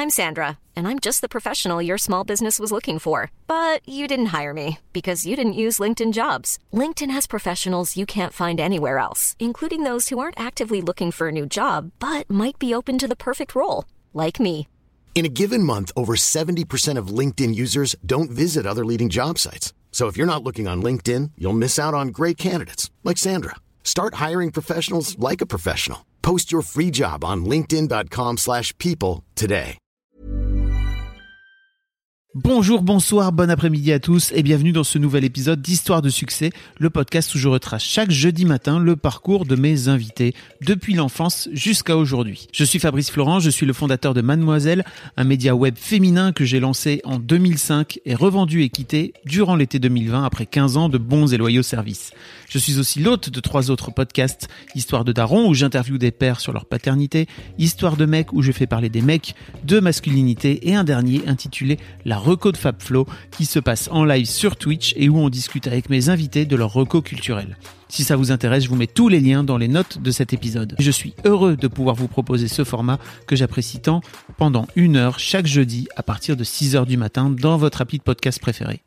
I'm Sandra, and I'm just the professional your small business was looking for. But you didn't hire me because you didn't use LinkedIn Jobs. LinkedIn has professionals you can't find anywhere else, including those who aren't actively looking for a new job, but might be open to the perfect role, like me. In a given month, over 70% of LinkedIn users don't visit other leading job sites. So if you're not looking on LinkedIn, you'll miss out on great candidates like Sandra. Start hiring professionals like a professional. Post your free job on linkedin.com/people today. Bonjour, bonsoir, bon après-midi à tous et bienvenue dans ce nouvel épisode d'Histoire de succès, le podcast où je retrace chaque jeudi matin le parcours de mes invités depuis l'enfance jusqu'à aujourd'hui. Je suis Fabrice Florent, je suis le fondateur de Mademoiselle, un média web féminin que j'ai lancé en 2005 et revendu et quitté durant l'été 2020 après 15 ans de bons et loyaux services. Je suis aussi l'hôte de 3 autres podcasts, Histoire de Daron où j'interviewe des pères sur leur paternité, Histoire de Mec où je fais parler des mecs, de masculinité et un dernier intitulé La Reco de Fabflo qui se passe en live sur Twitch et où on discute avec mes invités de leur reco culturel. Si ça vous intéresse, je vous mets tous les liens dans les notes de cet épisode. Je suis heureux de pouvoir vous proposer ce format que j'apprécie tant pendant 1 heure chaque jeudi à partir de 6h du matin dans votre appli de podcast préféré.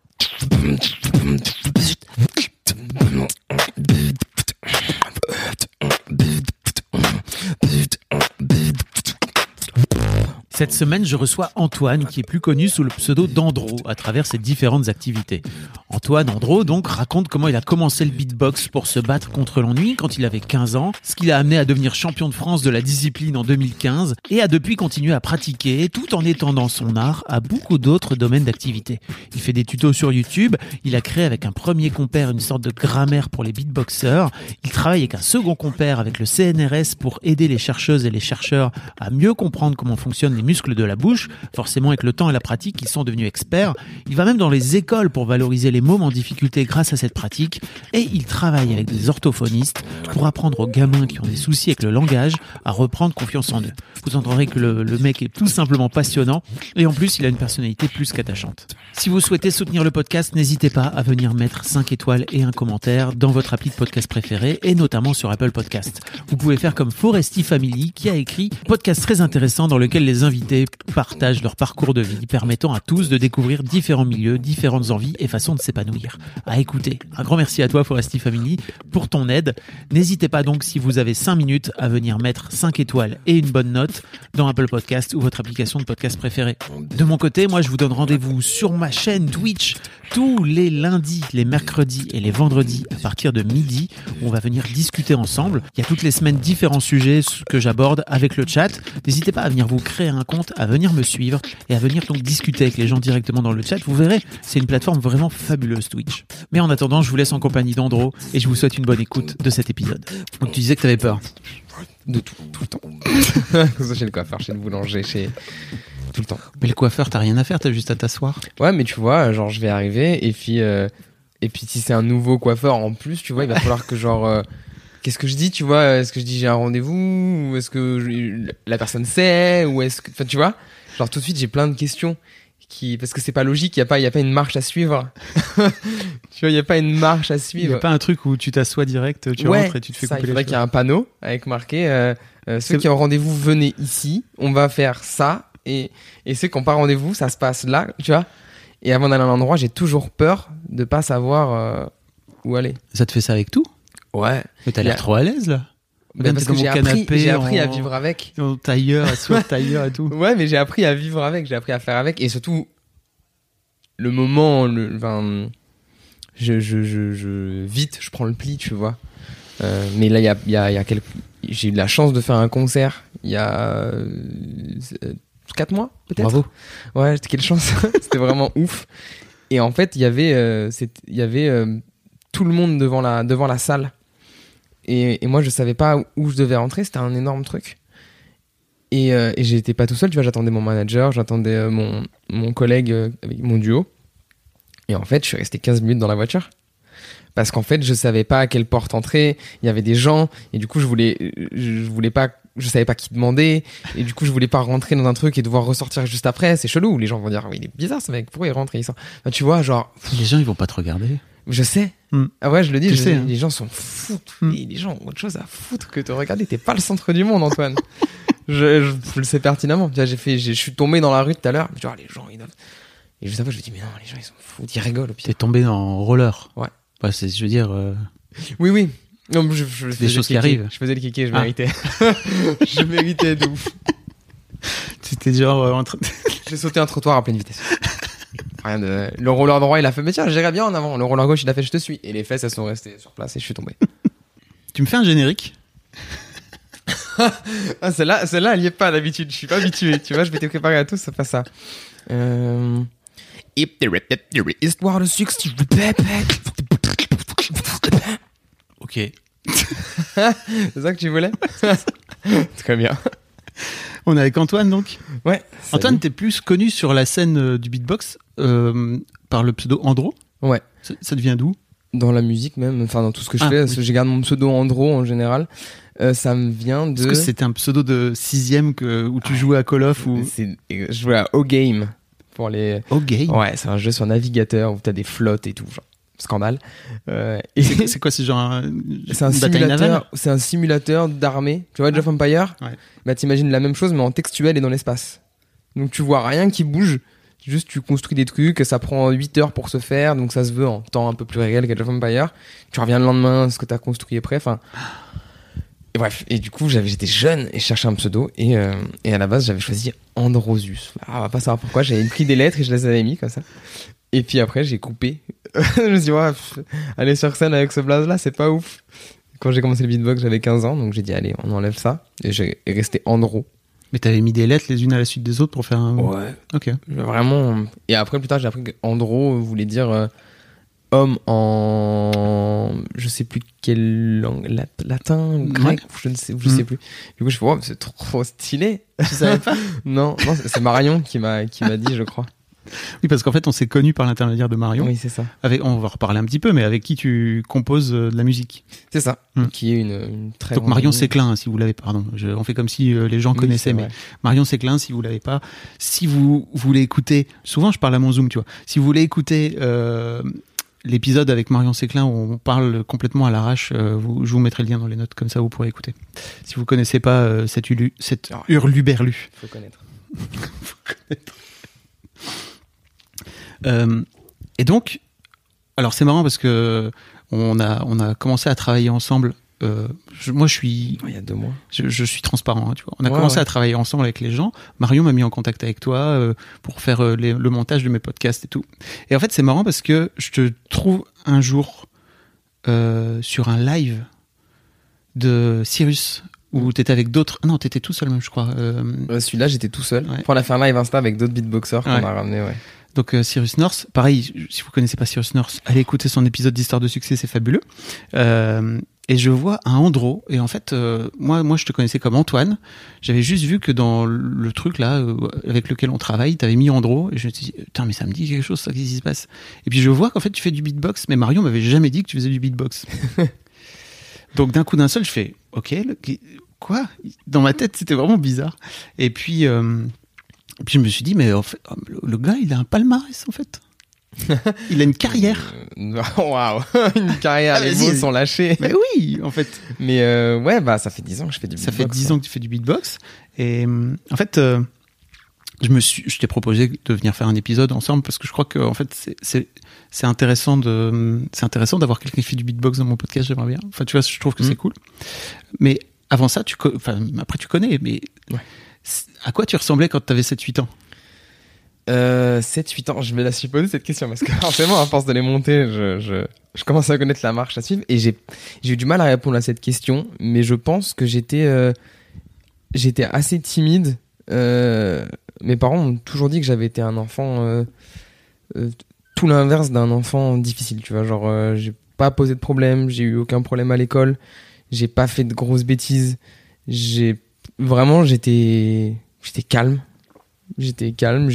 Cette semaine, je reçois Antoine, qui est plus connu sous le pseudo d'Andro à travers ses différentes activités. Antoine Andro, donc, raconte comment il a commencé le beatbox pour se battre contre l'ennui quand il avait 15 ans, ce qui l'a amené à devenir champion de France de la discipline en 2015 et a depuis continué à pratiquer tout en étendant son art à beaucoup d'autres domaines d'activité. Il fait des tutos sur YouTube, il a créé avec un premier compère une sorte de grammaire pour les beatboxers, il travaille avec un second compère avec le CNRS pour aider les chercheuses et les chercheurs à mieux comprendre comment fonctionnent les muscles de la bouche. Forcément, avec le temps et la pratique, ils sont devenus experts. Il va même dans les écoles pour valoriser les mômes en difficulté grâce à cette pratique. Et il travaille avec des orthophonistes pour apprendre aux gamins qui ont des soucis avec le langage à reprendre confiance en eux. Vous entendrez que le mec est tout simplement passionnant. Et en plus, il a une personnalité plus qu'attachante. Si vous souhaitez soutenir le podcast, n'hésitez pas à venir mettre 5 étoiles et un commentaire dans votre appli de podcast préféré et notamment sur Apple Podcast. Vous pouvez faire comme Foresti Family qui a écrit un podcast très intéressant dans lequel les invités partagent leur parcours de vie, permettant à tous de découvrir différents milieux, différentes envies et façons de s'épanouir. À écouter. Un grand merci à toi, Foresti Family, pour ton aide. N'hésitez pas donc, si vous avez 5 minutes, à venir mettre 5 étoiles et une bonne note dans Apple Podcast ou votre application de podcast préférée. De mon côté, moi, je vous donne rendez-vous sur ma chaîne Twitch tous les lundis, les mercredis et les vendredis à partir de midi, où on va venir discuter ensemble. Il y a toutes les semaines différents sujets que j'aborde avec le chat. N'hésitez pas à venir vous créer un compte, à venir me suivre et à venir donc discuter avec les gens directement dans le chat. Vous verrez, c'est une plateforme vraiment fabuleuse, Twitch. Mais en attendant, je vous laisse en compagnie d'Andro et je vous souhaite une bonne écoute de cet épisode. Donc tu disais que t'avais peur. De tout le temps. Chez le coiffeur, chez le boulanger, tout le temps. Mais le coiffeur, t'as rien à faire, t'as juste à t'asseoir. Ouais, mais tu vois, genre je vais arriver et puis si c'est un nouveau coiffeur en plus, tu vois, il va falloir que qu'est-ce que je dis, tu vois? Est-ce que je dis j'ai un rendez-vous? Ou est-ce que la personne sait? Ou est-ce que, enfin, tu vois? Genre tout de suite, j'ai plein de questions parce que c'est pas logique, il y a pas une marche à suivre. Tu vois, il y a pas une marche à suivre. Il y a pas un truc où tu t'assois direct, tu rentres et tu te fais couper les cheveux. Il faudrait qu'il y ait un panneau avec marqué ceux qui ont rendez-vous, venez ici, on va faire ça et ceux qui n'ont pas rendez-vous, ça se passe là, tu vois? Et avant d'aller à un endroit, j'ai toujours peur de pas savoir où aller. Ça te fait ça avec tout? Ouais. Mais t'as l'air trop à l'aise, là. Même parce que j'ai appris à vivre avec. En tailleur, assis en tailleur et tout. Ouais, mais j'ai appris à vivre avec, j'ai appris à faire avec. Et surtout, le moment, vite, je prends le pli, tu vois. Mais là, j'ai eu la chance de faire un concert il y a 4 mois, peut-être. Bravo. Ouais, quelle chance. C'était vraiment ouf. Et en fait, il y avait tout le monde devant la salle. Et moi, je savais pas où je devais rentrer. C'était un énorme truc. Et j'étais pas tout seul. Tu vois, j'attendais mon manager, j'attendais mon collègue avec mon duo. Et en fait, je suis resté 15 minutes dans la voiture. Parce qu'en fait, je savais pas à quelle porte entrer. Il y avait des gens. Et du coup, je voulais pas, je savais pas qui demander. Et du coup, je voulais pas rentrer dans un truc et devoir ressortir juste après. C'est chelou. Les gens vont dire, oui, il est bizarre, ce mec. Pourquoi il rentre et il sort? Enfin, tu vois, genre. Les gens, ils vont pas te regarder. Je sais. Ah ouais, je le dis. Les gens s'en foutent. Mm. Et les gens ont autre chose à foutre que te regarder. T'es pas le centre du monde, Antoine. Je le sais pertinemment. Tu vois, je suis tombé dans la rue tout à l'heure. Genre, les gens, ils doivent... Et juste après, je me dis, mais non, les gens, ils sont fous, ils rigolent au pire. T'es tombé en roller. Ouais. Bah, je veux dire. Oui. Non, des choses qui arrivent. Je faisais le kéké, je méritais. Je méritais de ouf. C'était genre en train. J'ai sauté un trottoir à pleine vitesse. Rien de... Le roller droit, il a fait, mais tiens, j'irai bien en avant. Le roller gauche, il a fait, je te suis. Et les fesses, elles sont restées sur place et je suis tombé. Tu me fais un générique? Ah, celle-là, elle y est pas d'habitude. Je suis pas habitué. Tu vois, je m'étais préparé à tout, c'est pas ça. Histoire de succès. Ok. C'est ça que tu voulais? Très bien. On est avec Antoine donc. Ouais. Antoine, t'es plus connu sur la scène du beatbox par le pseudo Andro. Ouais. Ça devient d'où? Dans la musique même, enfin dans tout ce que je fais, parce que j'ai gardé mon pseudo Andro en général. Ça me vient de... Est-ce que c'était un pseudo de 6ème où tu jouais à Call of ou... Je jouais à O-Game. Pour les... O-Game? Ouais, c'est un jeu sur navigateur où t'as des flottes et tout, genre. Scandale. Et c'est quoi, c'est genre c'est un simulateur d'armée. Tu vois, Age of Empires? Ouais. Bah, t'imagines la même chose, mais en textuel et dans l'espace. Donc, tu vois rien qui bouge. Juste, tu construis des trucs, ça prend 8 heures pour se faire, donc ça se veut en temps un peu plus réel qu'Age of Empires. Tu reviens le lendemain, ce que t'as construit est prêt, enfin... Et bref, et du coup, j'étais jeune et je cherchais un pseudo, et à la base, j'avais choisi Androsius. Ah, on va pas savoir pourquoi, j'avais pris des lettres et je les avais mis comme ça. Et puis après, j'ai coupé. Je me suis dit, ouais, aller sur scène avec ce blaze-là, c'est pas ouf. Quand j'ai commencé le beatbox, j'avais 15 ans, donc j'ai dit, allez, on enlève ça. Et j'ai resté Andro. Mais t'avais mis des lettres les unes à la suite des autres pour faire un... Ouais. Ok. Vraiment. Et après, plus tard, j'ai appris qu'Andro voulait dire homme en... Je sais plus quelle langue. Latin ou grec, je ne sais plus. Du coup, je fais, wow, c'est trop stylé. Tu savais pas? Non, c'est Marion qui m'a dit, je crois. Oui, parce qu'en fait, on s'est connus par l'intermédiaire de Marion. Oui, c'est ça. On va reparler un petit peu, mais avec qui tu composes de la musique. C'est ça. Qui est une très Donc Marion Séclin, hein, si vous l'avez, pardon. On fait comme si les gens connaissaient, mais Marion Séclin, si vous l'avez pas. Si vous voulez écouter, souvent je parle à mon Zoom, tu vois. Si vous voulez écouter l'épisode avec Marion Séclin où on parle complètement à l'arrache, je vous mettrai le lien dans les notes, comme ça vous pourrez écouter. Si vous connaissez pas cette hurluberlu. Faut connaître. Et donc, alors c'est marrant parce que on a commencé à travailler ensemble. Moi, je suis. Il y a 2 mois. Je suis transparent, hein, tu vois. On a commencé à travailler ensemble avec les gens. Marion m'a mis en contact avec toi pour faire le montage de mes podcasts et tout. Et en fait, c'est marrant parce que je te trouve un jour sur un live de Cyrus où t'étais avec d'autres. Non, t'étais tout seul même, je crois. Celui-là, j'étais tout seul. Ouais. On a fait un live Insta avec d'autres beatboxers qu'on a ramenés, ouais. Donc Cyrus North, pareil, si vous connaissez pas Cyrus North, allez écouter son épisode d'Histoire de succès, c'est fabuleux. Et je vois un Andro, et en fait, moi je te connaissais comme Antoine. J'avais juste vu que dans le truc là avec lequel on travaille, t'avais mis Andro, et je me suis dit, putain, mais ça me dit quelque chose, ça, qu'est-ce qui se passe? Et puis je vois qu'en fait tu fais du beatbox, mais Marion m'avait jamais dit que tu faisais du beatbox. Donc d'un coup d'un seul, je fais, ok, quoi? Dans ma tête, c'était vraiment bizarre. Et puis je me suis dit, mais en fait, le gars, il a un palmarès, en fait. Il a une carrière. Waouh, une carrière, les mots sont lâchés. Mais oui, en fait. Mais ouais, bah ça fait 10 ans que je fais du beatbox. Ça fait 10 ans que tu fais du beatbox. Et en fait, je t'ai proposé de venir faire un épisode ensemble parce que je crois que en fait, c'est intéressant d'avoir quelqu'un qui fait du beatbox dans mon podcast, j'aimerais bien. Enfin, tu vois, je trouve que c'est cool. Mais avant ça, après tu connais, mais... Ouais. À quoi tu ressemblais quand tu avais 7-8 ans? 7-8 ans, je me la suis posé cette question parce que forcément, à force de les monter, je commence à connaître la marche à suivre et j'ai eu du mal à répondre à cette question, mais je pense que j'étais assez timide. Mes parents m'ont toujours dit que j'avais été un enfant tout l'inverse d'un enfant difficile, tu vois, genre j'ai pas posé de problème, j'ai eu aucun problème à l'école, j'ai pas fait de grosses bêtises, j'étais calme. J'étais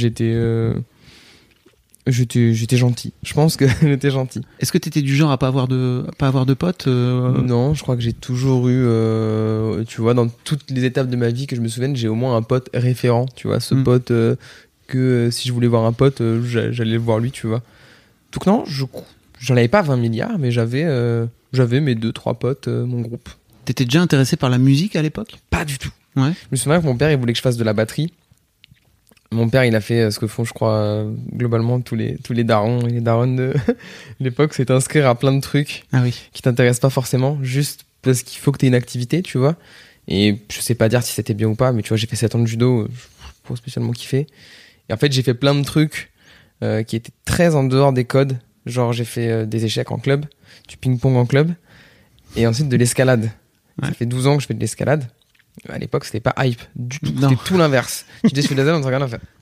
gentil. Je pense que j'étais gentil. Est-ce que t'étais du genre à pas avoir de potes Non, je crois que j'ai toujours eu, tu vois, dans toutes les étapes de ma vie que je me souvienne, j'ai au moins un pote référent, tu vois, ce pote que si je voulais voir un pote, j'allais voir lui, tu vois. Donc non, j'en avais pas 20 milliards, mais j'avais mes 2-3 potes, mon groupe. T'étais déjà intéressé par la musique à l'époque? Pas du tout. Ouais. Je me souviens que mon père, il voulait que je fasse de la batterie. Mon père, il a fait ce que font, je crois, globalement tous les darons et les daronnes de l'époque, c'est t'inscrire à plein de trucs Ah oui. qui t'intéressent pas forcément, juste parce qu'il faut que t'aies une activité, tu vois. Et je sais pas dire si c'était bien ou pas, mais tu vois, j'ai fait 7 ans de judo, pour spécialement kiffer. Et en fait, j'ai fait plein de trucs qui étaient très en dehors des codes. Genre, j'ai fait des échecs en club, du ping-pong en club, et ensuite de l'escalade. Ouais. Ça fait 12 ans que je fais de l'escalade. À l'époque, c'était pas hype du tout. Non. C'était tout l'inverse. Tu dis, je fais de la zone, on te regarde, on fait.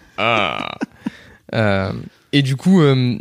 Et du coup,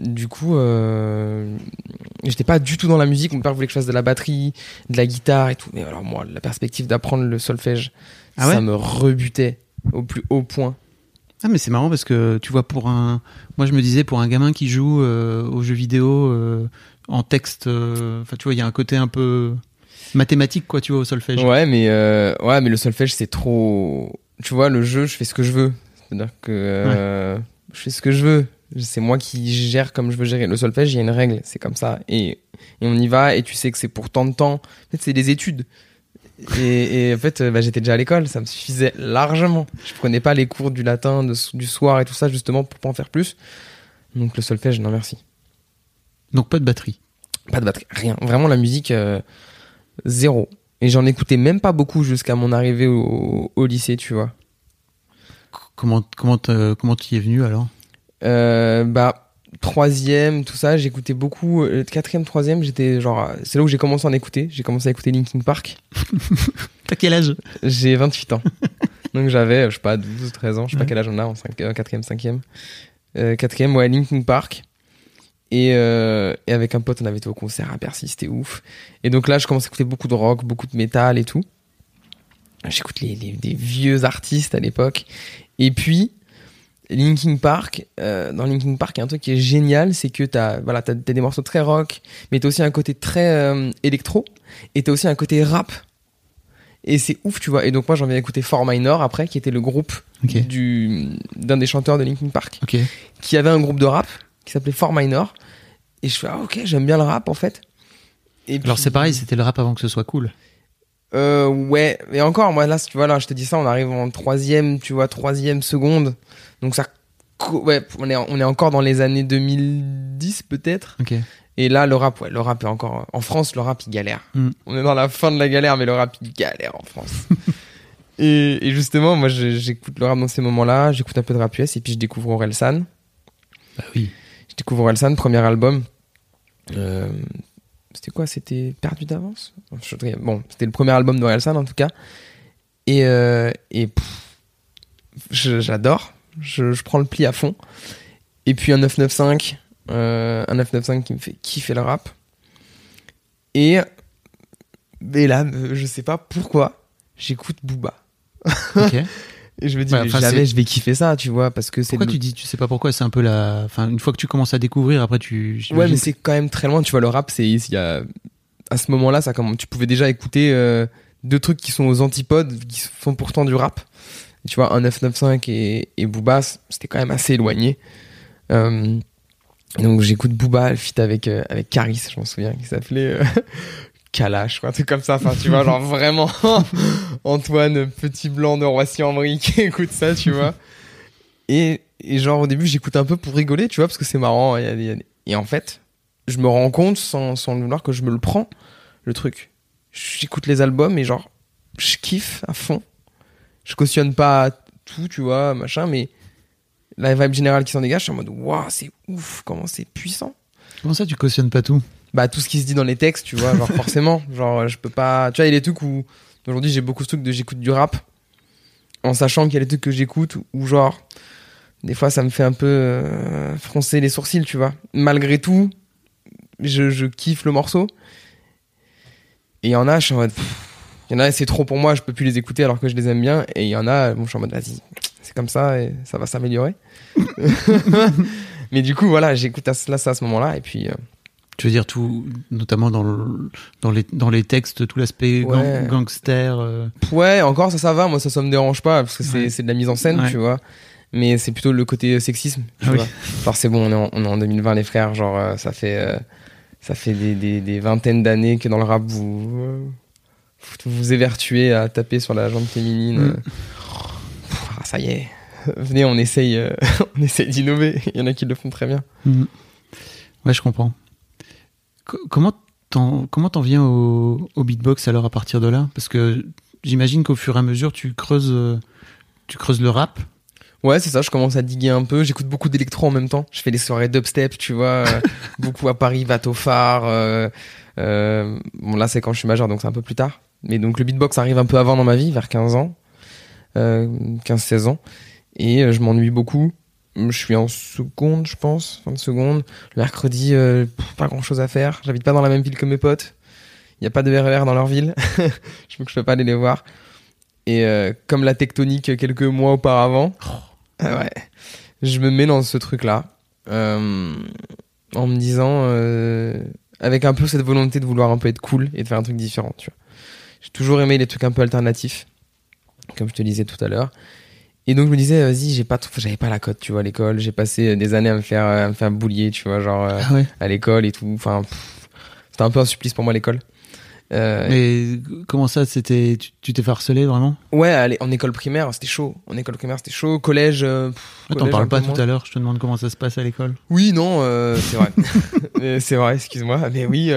j'étais pas du tout dans la musique. Mon père voulait que je fasse de la batterie, de la guitare et tout. Mais alors, moi, la perspective d'apprendre le solfège, Ah ouais ça me rebutait au plus haut point. Ah mais c'est marrant parce que tu vois moi je me disais pour un gamin qui joue aux jeux vidéo en texte, enfin tu vois il y a un côté un peu mathématique quoi tu vois au solfège. Ouais, mais le solfège c'est trop. Tu vois, le jeu, je fais ce que je veux. C'est-à-dire que je fais ce que je veux. C'est moi qui gère comme je veux gérer. Le solfège, il y a une règle, c'est comme ça. Et on y va, et tu sais que c'est pour tant de temps. En fait, c'est des études. Et en fait, j'étais déjà à l'école, ça me suffisait largement. Je prenais pas les cours du latin, du soir et tout ça, justement, pour pas en faire plus. Donc le solfège, non merci. Donc pas de batterie. Pas de batterie, rien. Vraiment, la musique, zéro. Et j'en écoutais même pas beaucoup jusqu'à mon arrivée au lycée, tu vois. Comment tu y es venu alors? Troisième, tout ça, j'écoutais beaucoup. Quatrième, troisième, j'étais genre. C'est là où j'ai commencé à en écouter. J'ai commencé à écouter Linkin Park. T'as quel âge? J'ai 28 ans. Donc j'avais, je sais pas, 12 ou 13 ans. Je sais pas quel âge on a en quatrième, cinquième. Quatrième, ouais, Linkin Park. Et avec un pote, on avait été au concert à Bercy, c'était ouf. Et donc là, je commence à écouter beaucoup de rock, beaucoup de métal et tout. J'écoute des vieux artistes à l'époque. Et puis, Linkin Park, dans Linkin Park, il y a un truc qui est génial, c'est que t'as des morceaux très rock, mais t'as aussi un côté très électro, et t'as aussi un côté rap. Et c'est ouf, tu vois. Et donc moi, j'en viens écouter 4 Minor après, qui était le groupe d'un des chanteurs de Linkin Park, qui avait un groupe de rap qui s'appelait 4 Minor. Et je fais, ok, j'aime bien le rap, en fait. Et alors puis, c'est pareil, c'était le rap avant que ce soit cool. Ouais, mais encore, moi là, tu vois, là, je te dis ça, on arrive en troisième, tu vois, troisième seconde. Donc ça, ouais, on est encore dans les années 2010 peut-être. Ok. Et là, le rap est encore, en France, le rap, il galère. On est dans la fin de la galère, mais le rap, il galère en France. et justement, moi, j'écoute le rap dans ces moments-là, j'écoute un peu de rap US, et puis je découvre Orelsan. Bah oui. Je découvre Orelsan, premier album. C'était quoi? C'était Perdu d'avance? Bon, c'était le premier album d'Orelsan en tout cas. Et j'adore. Je prends le pli à fond. Et puis un 995 qui me fait kiffer le rap. Et là, je sais pas pourquoi, j'écoute Booba. Ok. Et je me dis, mais jamais je vais kiffer ça, tu vois, parce que c'est. Pourquoi tu dis, tu sais pas pourquoi, c'est un peu enfin, une fois que tu commences à découvrir, après Ouais, mais c'est quand même très loin, tu vois, le rap, il y a, à ce moment-là, tu pouvais déjà écouter, deux trucs qui sont aux antipodes, qui font pourtant du rap. Et tu vois, un 995 et Booba, c'était quand même assez éloigné. Donc j'écoute Booba, le feat avec Caris, je m'en souviens, qui s'appelait, Kalash, quoi, un truc comme ça. Enfin, tu vois, genre vraiment Antoine, petit blanc de Roissy-en-Brie qui écoute ça, tu vois. Et genre, au début, j'écoute un peu pour rigoler, tu vois, parce que c'est marrant. Et en fait, je me rends compte, sans le vouloir, que je me le prends, le truc. J'écoute les albums et genre, je kiffe à fond. Je cautionne pas tout, tu vois, machin, mais la vibe générale qui s'en dégage, je suis en mode, waouh, c'est ouf, comment c'est puissant. Comment ça, tu cautionnes pas tout? Bah, tout ce qui se dit dans les textes, tu vois, genre forcément, genre je peux pas, tu vois, il y a des trucs où aujourd'hui j'ai beaucoup de trucs j'écoute du rap en sachant qu'il y a des trucs que j'écoute où genre des fois ça me fait un peu froncer les sourcils, tu vois. Malgré tout, je kiffe le morceau. Et il y en a, je suis en mode il y en a c'est trop pour moi, je peux plus les écouter alors que je les aime bien, et il y en a, bon, je suis en mode vas-y, c'est comme ça et ça va s'améliorer. Mais du coup, voilà, j'écoute ça à ce moment-là et puis tu veux dire tout, notamment dans les textes, tout l'aspect gangster. Ouais, encore ça va. Moi, ça me dérange pas parce que c'est de la mise en scène, tu vois. Mais c'est plutôt le côté sexisme, tu vois. Genre c'est bon, on est en 2020 les frères. Genre ça fait des vingtaines d'années que dans le rap vous vous évertuez à taper sur la jambe féminine. Ça y est, venez, on essaye d'innover. Il y en a qui le font très bien. Ouais, je comprends. Comment t'en viens au beatbox alors à partir de là? Parce que j'imagine qu'au fur et à mesure, tu creuses le rap. Ouais, c'est ça, je commence à diguer un peu. J'écoute beaucoup d'électro en même temps. Je fais des soirées dubstep, tu vois, beaucoup à Paris, Vato Phare. Bon, là, c'est quand je suis majeur, donc c'est un peu plus tard. Mais donc, le beatbox arrive un peu avant dans ma vie, vers 15 ans. 15-16 ans. Et je m'ennuie beaucoup. Je suis en seconde, je pense, fin de seconde. Le mercredi, pas grand chose à faire. J'habite pas dans la même ville que mes potes. Il n'y a pas de RER dans leur ville. Je peux pas aller les voir. Et comme la tectonique quelques mois auparavant, ouais, je me mets dans ce truc-là. En me disant, avec un peu cette volonté de vouloir un peu être cool et de faire un truc différent, tu vois. J'ai toujours aimé les trucs un peu alternatifs, comme je te disais tout à l'heure. Et donc je me disais, vas-y, j'avais pas la cote, tu vois, à l'école. J'ai passé des années à me faire boulier, tu vois, genre à l'école et tout. Enfin, c'était un peu un supplice pour moi l'école. Mais comment ça, tu t'es fait harceler vraiment? Ouais, en école primaire, c'était chaud. Collège. T'en parles pas tout à l'heure, je te demande comment ça se passe à l'école. Oui, non, c'est vrai. C'est vrai, excuse-moi. Mais oui,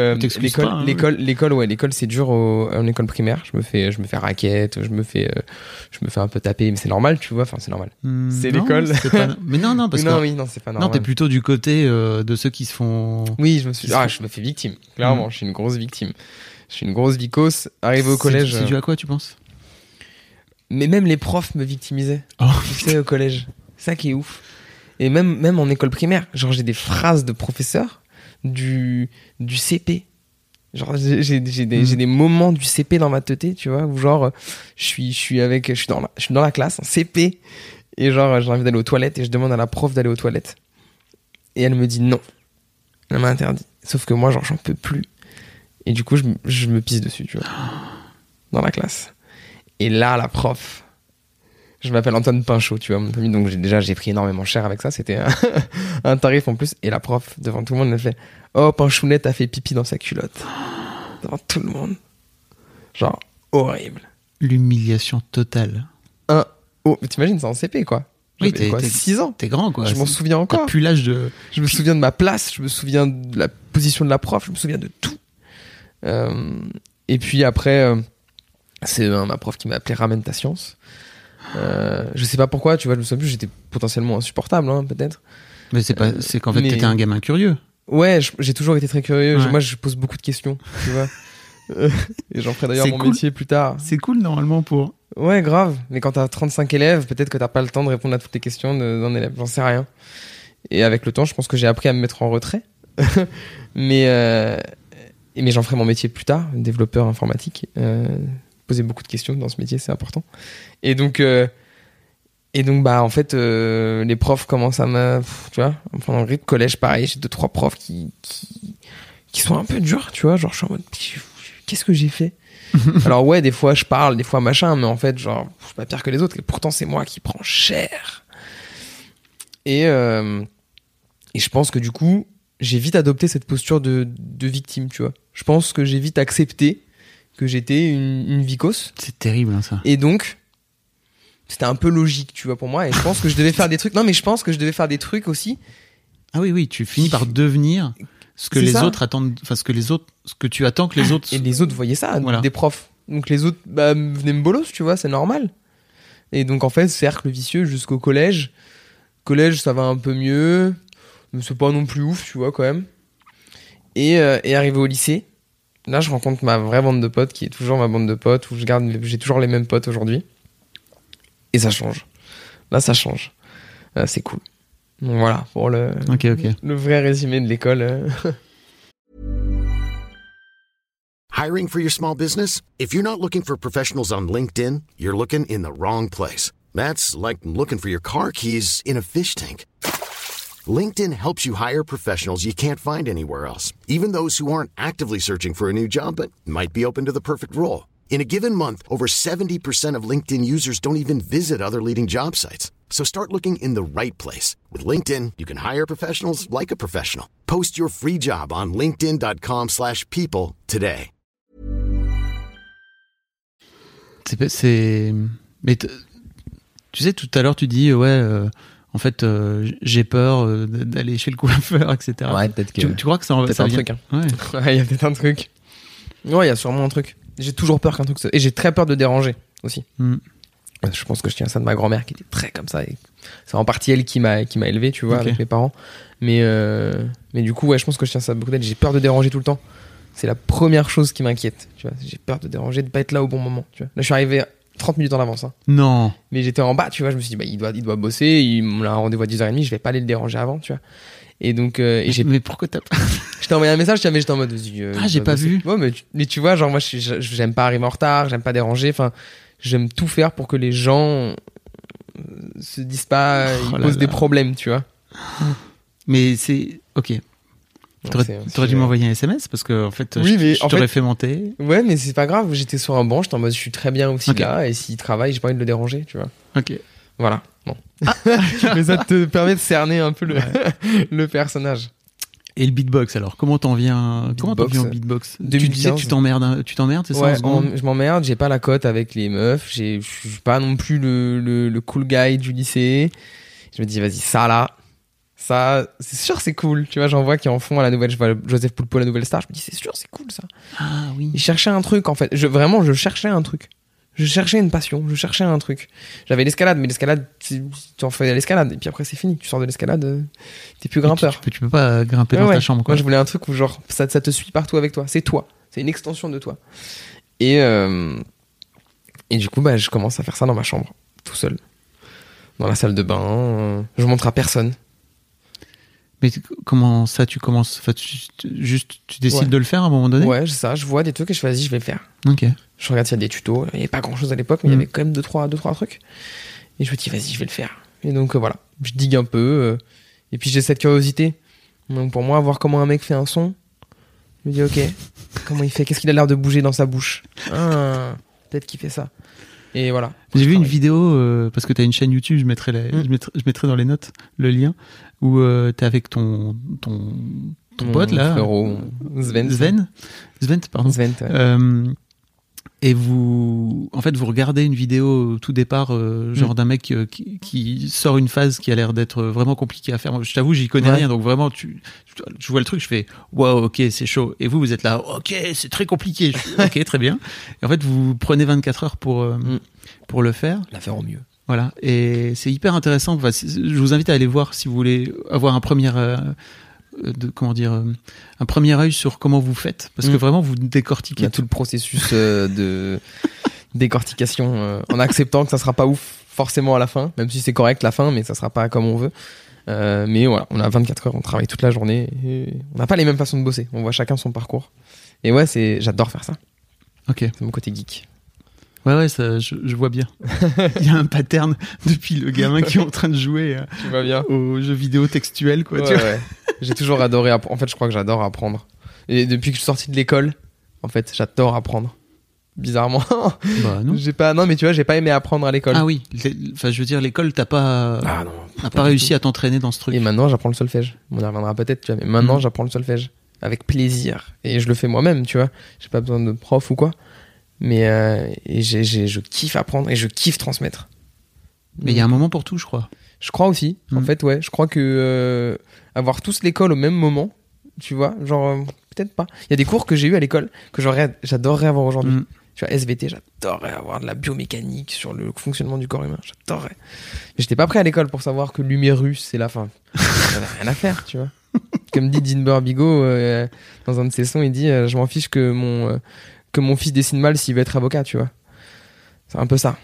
l'école, c'est dur en école primaire. Je me fais raquette, je me fais un peu taper, mais c'est normal, tu vois. Enfin, c'est normal. C'est non, l'école. Mais non, parce que. Non, c'est pas normal. Non, t'es plutôt du côté de ceux qui se font. Oui, je me fais victime. Clairement, je suis une grosse victime. Je suis une grosse vicose. Arrivé au collège. C'est dû à quoi, tu penses? Mais même les profs me victimisaient. Tu sais, au collège. C'est ça qui est ouf. Et même en école primaire. Genre, j'ai des phrases de professeurs du CP. Genre, j'ai des moments du CP dans ma teuté, tu vois, où genre, je suis dans la classe, en CP. Et genre, j'ai envie d'aller aux toilettes et je demande à la prof d'aller aux toilettes. Et elle me dit non. Elle m'a interdit. Sauf que moi, genre, j'en peux plus. Et du coup, je me pisse dessus, tu vois, dans la classe. Et là, la prof, je m'appelle Antoine Pinchot, tu vois, mon ami, donc j'ai pris énormément cher avec ça, c'était un tarif en plus. Et la prof, devant tout le monde, elle fait « Oh, Pinchounet a fait pipi dans sa culotte. » Devant tout le monde. Genre, horrible. L'humiliation totale. Mais t'imagines, c'est en CP, quoi. Oui, t'es 6 ans. T'es grand, quoi. Je m'en souviens encore. T'as plus l'âge de... Je me souviens de ma place, je me souviens de la position de la prof, je me souviens de tout. Et puis après, c'est ma prof qui m'a appelé Ramène ta science. Je sais pas pourquoi, tu vois, je me souviens plus, j'étais potentiellement insupportable, hein, peut-être. Mais c'est qu'en fait, t'étais un gamin curieux. Ouais, j'ai toujours été très curieux. Ouais. Moi, je pose beaucoup de questions, tu vois. Et j'en ferai d'ailleurs mon métier plus tard. C'est cool, normalement, pour... Ouais, grave. Mais quand t'as 35 élèves, peut-être que t'as pas le temps de répondre à toutes les questions d'un élève. J'en sais rien. Et avec le temps, je pense que j'ai appris à me mettre en retrait. Mais j'en ferai mon métier plus tard, développeur informatique. Poser beaucoup de questions dans ce métier, c'est important. Et donc bah en fait, les profs commencent à tu vois, pendant le collège, pareil, j'ai 2-3 profs qui sont un peu durs, tu vois, genre je suis en mode, qu'est-ce que j'ai fait? Alors ouais, des fois je parle, des fois machin, mais en fait, genre, je suis pas pire que les autres, et pourtant c'est moi qui prends cher. Et je pense que du coup, j'ai vite adopté cette posture de victime, tu vois. Je pense que j'ai vite accepté que j'étais une vicose. C'est terrible, hein, ça. Et donc, c'était un peu logique, tu vois, pour moi. Et je pense que je devais faire des trucs. Non, mais je pense que je devais faire des trucs aussi. Ah oui, tu finis par devenir ce que les autres attendent, enfin, ce que tu attends que les autres... Et les autres voyaient ça, voilà. Des profs. Donc les autres, venaient me bolos, tu vois, c'est normal. Et donc, en fait, cercle vicieux jusqu'au collège. Collège, ça va un peu mieux. Mais c'est pas non plus ouf, tu vois, quand même. Et arrivé au lycée, là, je rencontre ma vraie bande de potes, qui est toujours ma bande de potes, où j'ai toujours les mêmes potes aujourd'hui. Et ça change. Là, ça change. C'est cool. Donc voilà, pour le vrai résumé de l'école. Hiring for your small business? If you're not looking for professionals on LinkedIn, you're looking in the wrong place. That's like looking for your car keys in a fish tank. LinkedIn helps you hire professionals you can't find anywhere else, even those who aren't actively searching for a new job but might be open to the perfect role. In a given month, over 70% of LinkedIn users don't even visit other leading job sites. So start looking in the right place. With LinkedIn, you can hire professionals like a professional. Post your free job on linkedin.com/people today. Mais tu sais, tout à l'heure, tu dis, en fait, j'ai peur d'aller chez le coiffeur, etc. Ouais, peut-être que. Tu crois que ça peut-être un vient... truc, hein. Ouais. Ouais, il y a peut-être un truc. Ouais, il y a sûrement un truc. J'ai toujours peur qu'un truc se... Et j'ai très peur de déranger aussi. Je pense que je tiens ça de ma grand-mère qui était très comme ça. Et c'est en partie elle qui m'a élevé, tu vois, avec mes parents. Mais du coup, ouais, je pense que je tiens ça beaucoup d'elle. J'ai peur de déranger tout le temps. C'est la première chose qui m'inquiète. Tu vois, j'ai peur de déranger, de pas être là au bon moment. Tu vois. Là, je suis arrivé 30 minutes en avance. Hein. Non. Mais j'étais en bas, tu vois. Je me suis dit, il doit bosser. Il a un rendez-vous à 10h30. Je vais pas aller le déranger avant, tu vois. Et donc, mais pourquoi t'as pas... Je t'ai envoyé un message, mais j'étais en mode. j'ai pas vu. Ouais, mais tu vois, genre, moi, j'aime pas arriver en retard, j'aime pas déranger. Enfin, j'aime tout faire pour que les gens se disent pas, ils posent des problèmes, tu vois. Mais c'est. Ok. T'aurais dû m'envoyer un SMS parce que en fait, je t'aurais fait monter. Ouais, mais c'est pas grave. J'étais sur un banc, j'étais en mode je suis très bien aussi là, et s'il travaille, j'ai pas envie de le déranger, tu vois. Ok. Voilà. Bon. Mais ça te permet de cerner un peu le personnage. Et le beatbox alors, comment t'en viens au beatbox? 2015. Tu disais que tu t'emmerdes, c'est ça? Ouais, je m'emmerde, j'ai pas la cote avec les meufs, je suis pas non plus le cool guy du lycée. Je me dis vas-y, ça, c'est sûr, c'est cool. Tu vois, j'en vois qui en font à la nouvelle. Je vois Joseph Poulpo, la nouvelle star. Je me dis, c'est sûr, c'est cool ça. Ah oui. Il cherchait un truc en fait. Je cherchais un truc. Je cherchais une passion. Je cherchais un truc. J'avais l'escalade, mais l'escalade, tu en fais l'escalade. Et puis après, c'est fini. Tu sors de l'escalade, t'es plus grimpeur. Tu peux pas grimper dans ta chambre, quoi. Moi, je voulais un truc où genre, ça te suit partout avec toi. C'est toi. C'est une extension de toi. Et du coup, je commence à faire ça dans ma chambre, tout seul. Dans la salle de bain. Je montre à personne. Mais comment ça, tu commences, tu décides de le faire à un moment donné? Ouais, c'est ça. Je vois des trucs et je fais, vas-y, je vais le faire. Ok. Je regarde s'il y a des tutos. Il n'y avait pas grand-chose à l'époque, mais il y avait quand même deux, trois trucs. Et je me dis, vas-y, je vais le faire. Et donc, voilà. Je digue un peu. Et puis, j'ai cette curiosité. Donc, pour moi, voir comment un mec fait un son, je me dis, ok, comment il fait? Qu'est-ce qu'il a l'air de bouger dans sa bouche? Peut-être qu'il fait ça. Et voilà. J'ai vu une vidéo, parce que tu as une chaîne YouTube, je mettrai dans les notes le lien, où t'es avec ton pote là, frérot Sven, pardon. Sven, ouais. Et vous regardez une vidéo au tout départ, genre d'un mec qui sort une phase qui a l'air d'être vraiment compliquée à faire. Moi, je t'avoue, j'y connais rien, donc vraiment, je vois le truc, je fais waouh, ok, c'est chaud. Et vous êtes là, ok, c'est très compliqué. Ok, très bien. Et en fait, vous prenez 24 heures pour le faire. La faire au mieux. Voilà, et c'est hyper intéressant. Enfin, je vous invite à aller voir si vous voulez avoir un premier œil sur comment vous faites, parce que vraiment vous décortiquez. Il y a tout le processus de décortication en acceptant que ça sera pas ouf forcément à la fin, même si c'est correct la fin, mais ça sera pas comme on veut. Mais voilà, on a 24 heures, on travaille toute la journée, et on n'a pas les mêmes façons de bosser. On voit chacun son parcours. Et ouais, j'adore faire ça. Ok. C'est mon côté geek. Ouais, ça, je vois bien. Il y a un pattern depuis le gamin qui est en train de jouer tu vois bien. aux jeux vidéo textuels, quoi. Ouais. J'ai toujours adoré apprendre. En fait, je crois que j'adore apprendre. Et depuis que je suis sorti de l'école, en fait, j'adore apprendre. Bizarrement. Bah non. Non, mais tu vois, j'ai pas aimé apprendre à l'école. Ah oui. Enfin, je veux dire, l'école, t'as pas réussi à t'entraîner dans ce truc. Et maintenant, j'apprends le solfège. On y reviendra peut-être, tu vois. Mais maintenant, j'apprends le solfège. Avec plaisir. Et je le fais moi-même, tu vois. J'ai pas besoin de prof ou quoi. Mais je kiffe apprendre et je kiffe transmettre. Mais il y a un moment pour tout, je crois. Je crois aussi. En fait, ouais. Je crois que avoir tous l'école au même moment, tu vois, genre peut-être pas. Il y a des cours que j'ai eu à l'école que j'adorerais avoir aujourd'hui. Tu vois, SVT, j'adorerais avoir de la biomécanique sur le fonctionnement du corps humain. J'adorerais. Mais j'étais pas prêt à l'école pour savoir que l'humérus, c'est la fin. J'avais rien à faire, tu vois. Comme dit Dinber Bigot dans un de ses sons, il dit je m'en fiche que mon fils dessine mal s'il veut être avocat, tu vois. C'est un peu ça.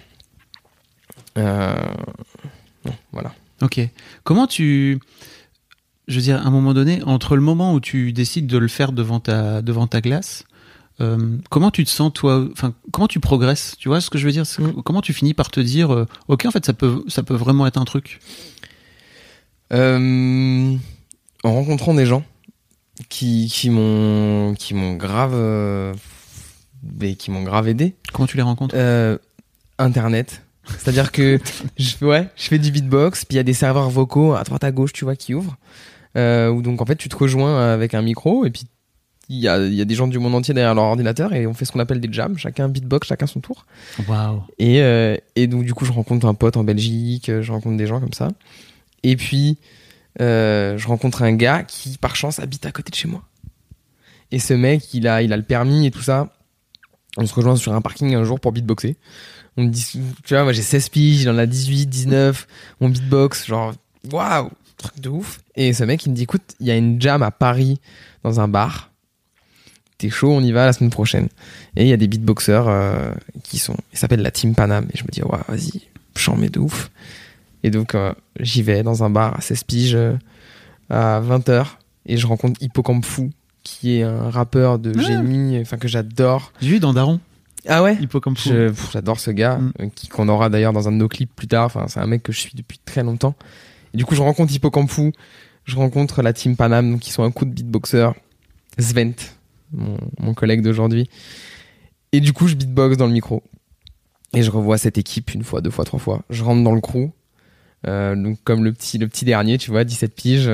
Voilà. Ok. Comment je veux dire, à un moment donné, entre le moment où tu décides de le faire devant ta glace, comment tu te sens, toi, enfin, comment tu progresses? Tu vois ce que je veux dire? Comment tu finis par te dire, ok, en fait, ça peut vraiment être un truc? En rencontrant des gens qui m'ont grave aidé. Comment tu les rencontres? Internet. C'est-à-dire que je fais du beatbox, puis il y a des serveurs vocaux à droite à gauche, tu vois, qui ouvrent. Où donc en fait tu te rejoins avec un micro et puis il y a des gens du monde entier derrière leur ordinateur et on fait ce qu'on appelle des jams, chacun beatbox, chacun son tour. Waouh. Et donc du coup je rencontre un pote en Belgique, je rencontre des gens comme ça. Et puis je rencontre un gars qui par chance habite à côté de chez moi. Et ce mec, il a le permis et tout ça. On se rejoint sur un parking un jour pour beatboxer. On me dit, tu vois, moi j'ai 16 piges, il en a 18, 19, on beatbox, genre waouh, truc de ouf. Et ce mec il me dit, écoute, il y a une jam à Paris dans un bar. T'es chaud, on y va la semaine prochaine. Et il y a des beatboxers ils s'appellent la Team Paname. Et je me dis, ouais, vas-y, j'en mets de ouf. Et donc, j'y vais dans un bar à 16 piges à 20h. Et je rencontre Hippocampe Fou, qui est un rappeur de génie, enfin que j'adore. J'ai vu dans Daron. Ah ouais? Hippocampe Fou. J'adore ce gars, qu'on aura d'ailleurs dans un de nos clips plus tard. Enfin, c'est un mec que je suis depuis très longtemps. Et du coup, je rencontre Hippocampe Fou. Je rencontre la Team Paname, donc qui sont un coup de beatboxers. Svent. Mon collègue d'aujourd'hui. Et du coup, je beatbox dans le micro. Et je revois cette équipe une fois, 2 fois, 3 fois. Je rentre dans le crew. Donc, comme le petit dernier, tu vois, 17 piges.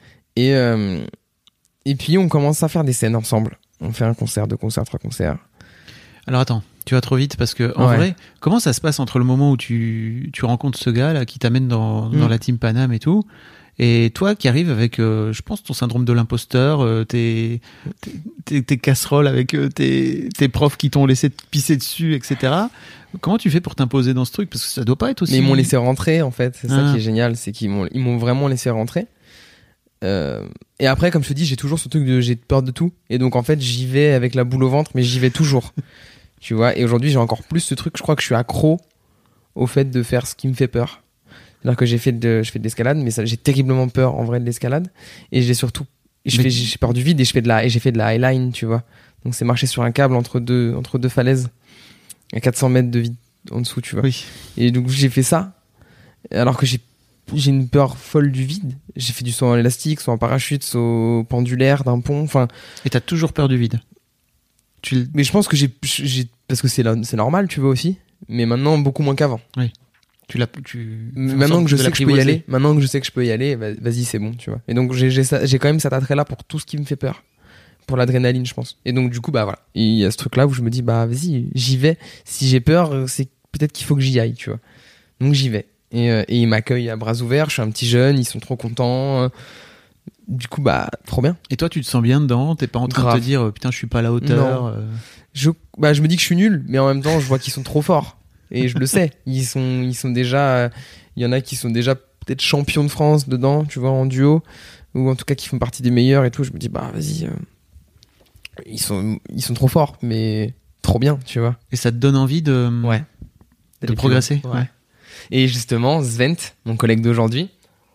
Et puis, on commence à faire des scènes ensemble. On fait un concert, 2 concerts, 3 concerts. Alors attends, tu vas trop vite parce que en vrai, comment ça se passe entre le moment où tu rencontres ce gars là qui t'amène dans la Team Paname et tout, et toi qui arrives avec, je pense, ton syndrome de l'imposteur, tes casseroles avec tes profs qui t'ont laissé te pisser dessus, etc. Comment tu fais pour t'imposer dans ce truc? Parce que ça doit pas être aussi... Mais ils m'ont laissé rentrer, en fait. C'est ça qui est génial, c'est qu'ils m'ont vraiment laissé rentrer. Et après, comme je te dis, j'ai toujours ce truc de j'ai peur de tout. Et donc, en fait, j'y vais avec la boule au ventre, mais j'y vais toujours. Tu vois, et aujourd'hui, j'ai encore plus ce truc. Je crois que je suis accro au fait de faire ce qui me fait peur. C'est-à-dire que je fais de l'escalade, mais j'ai terriblement peur en vrai de l'escalade. Et j'ai surtout, j'ai peur du vide et j'ai fait de la highline, tu vois. Donc c'est marcher sur un câble entre deux falaises, à 400 mètres de vide en dessous, tu vois. Oui. Et donc j'ai fait ça, alors que j'ai une peur folle du vide. J'ai fait du saut en élastique, saut en parachute, saut pendulaire d'un pont, enfin. Et t'as toujours peur du vide? Mais je pense que parce que c'est normal, tu vois aussi. Mais maintenant, beaucoup moins qu'avant. Oui. Maintenant que je sais que je peux y aller, vas-y, c'est bon, tu vois. Et donc, j'ai quand même cet attrait-là pour tout ce qui me fait peur. Pour l'adrénaline, je pense. Et donc, du coup, bah voilà. Il y a ce truc-là où je me dis, bah vas-y, j'y vais. Si j'ai peur, c'est peut-être qu'il faut que j'y aille, tu vois. Donc, j'y vais. Et ils m'accueillent à bras ouverts. Je suis un petit jeune, ils sont trop contents. Du coup, bah, trop bien. Et toi, tu te sens bien dedans? T'es pas en train de te dire, putain, je suis pas à la hauteur? Je me dis que je suis nul, mais en même temps, je vois qu'ils sont trop forts. Et je le sais. Ils sont déjà, il y en a qui sont déjà peut-être champions de France dedans, tu vois, en duo. Ou en tout cas, qui font partie des meilleurs et tout. Je me dis, bah, vas-y. Ils sont trop forts, mais trop bien, tu vois. Et ça te donne envie de progresser? Ouais. Et justement, Svent, mon collègue d'aujourd'hui,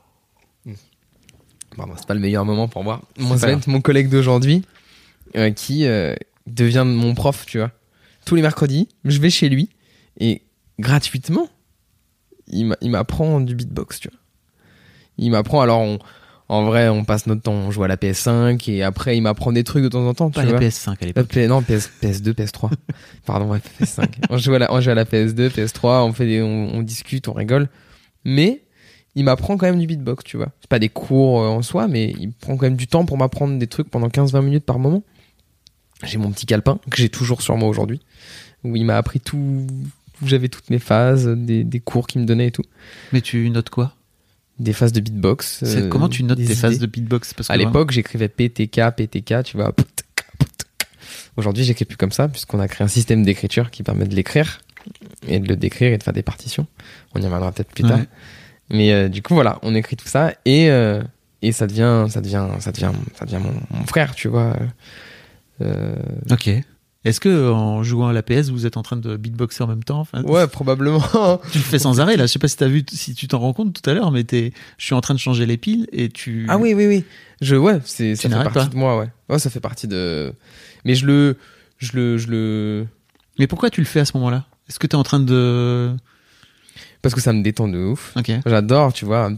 pardon, c'est pas le meilleur moment pour moi. Mon collègue d'aujourd'hui, qui devient mon prof, tu vois. Tous les mercredis, je vais chez lui et gratuitement, il m'apprend du beatbox, tu vois. Il m'apprend, alors en vrai, on passe notre temps, on joue à la PS5 et après, il m'apprend des trucs de temps en temps, tu vois. Pas la PS5 à l'époque. Non, PS2, PS3. Pardon, ouais, PS5. On joue à la PS2, PS3, on discute, on rigole. Mais il m'apprend quand même du beatbox, tu vois. C'est pas des cours en soi, mais il prend quand même du temps pour m'apprendre des trucs pendant 15-20 minutes par moment. J'ai mon petit calepin, que j'ai toujours sur moi aujourd'hui, où il m'a appris tout, où j'avais toutes mes phases, des cours qu'il me donnait et tout. Mais tu notes quoi? Des phases de beatbox. Comment tu notes tes phases de beatbox? Parce que à l'époque, j'écrivais PTK, tu vois. Aujourd'hui, j'écris plus comme ça, puisqu'on a créé un système d'écriture qui permet de l'écrire, et de le décrire et de faire des partitions. On y reviendra peut-être plus tard. Mais du coup, voilà, on écrit tout ça, et ça devient mon frère, tu vois. Ok. Est-ce que en jouant à la PS, vous êtes en train de beatboxer en même temps? Enfin, ouais, probablement. Tu le fais sans arrêt là. Je sais pas si tu t'en rends compte tout à l'heure, mais je suis en train de changer les piles et tu. Ah oui. Ça fait partie de moi, ouais. Ouais, ça fait partie de. Mais je le. Mais pourquoi tu le fais à ce moment-là? Est-ce que t'es en train de. Parce que ça me détend de ouf. Ok. J'adore, tu vois.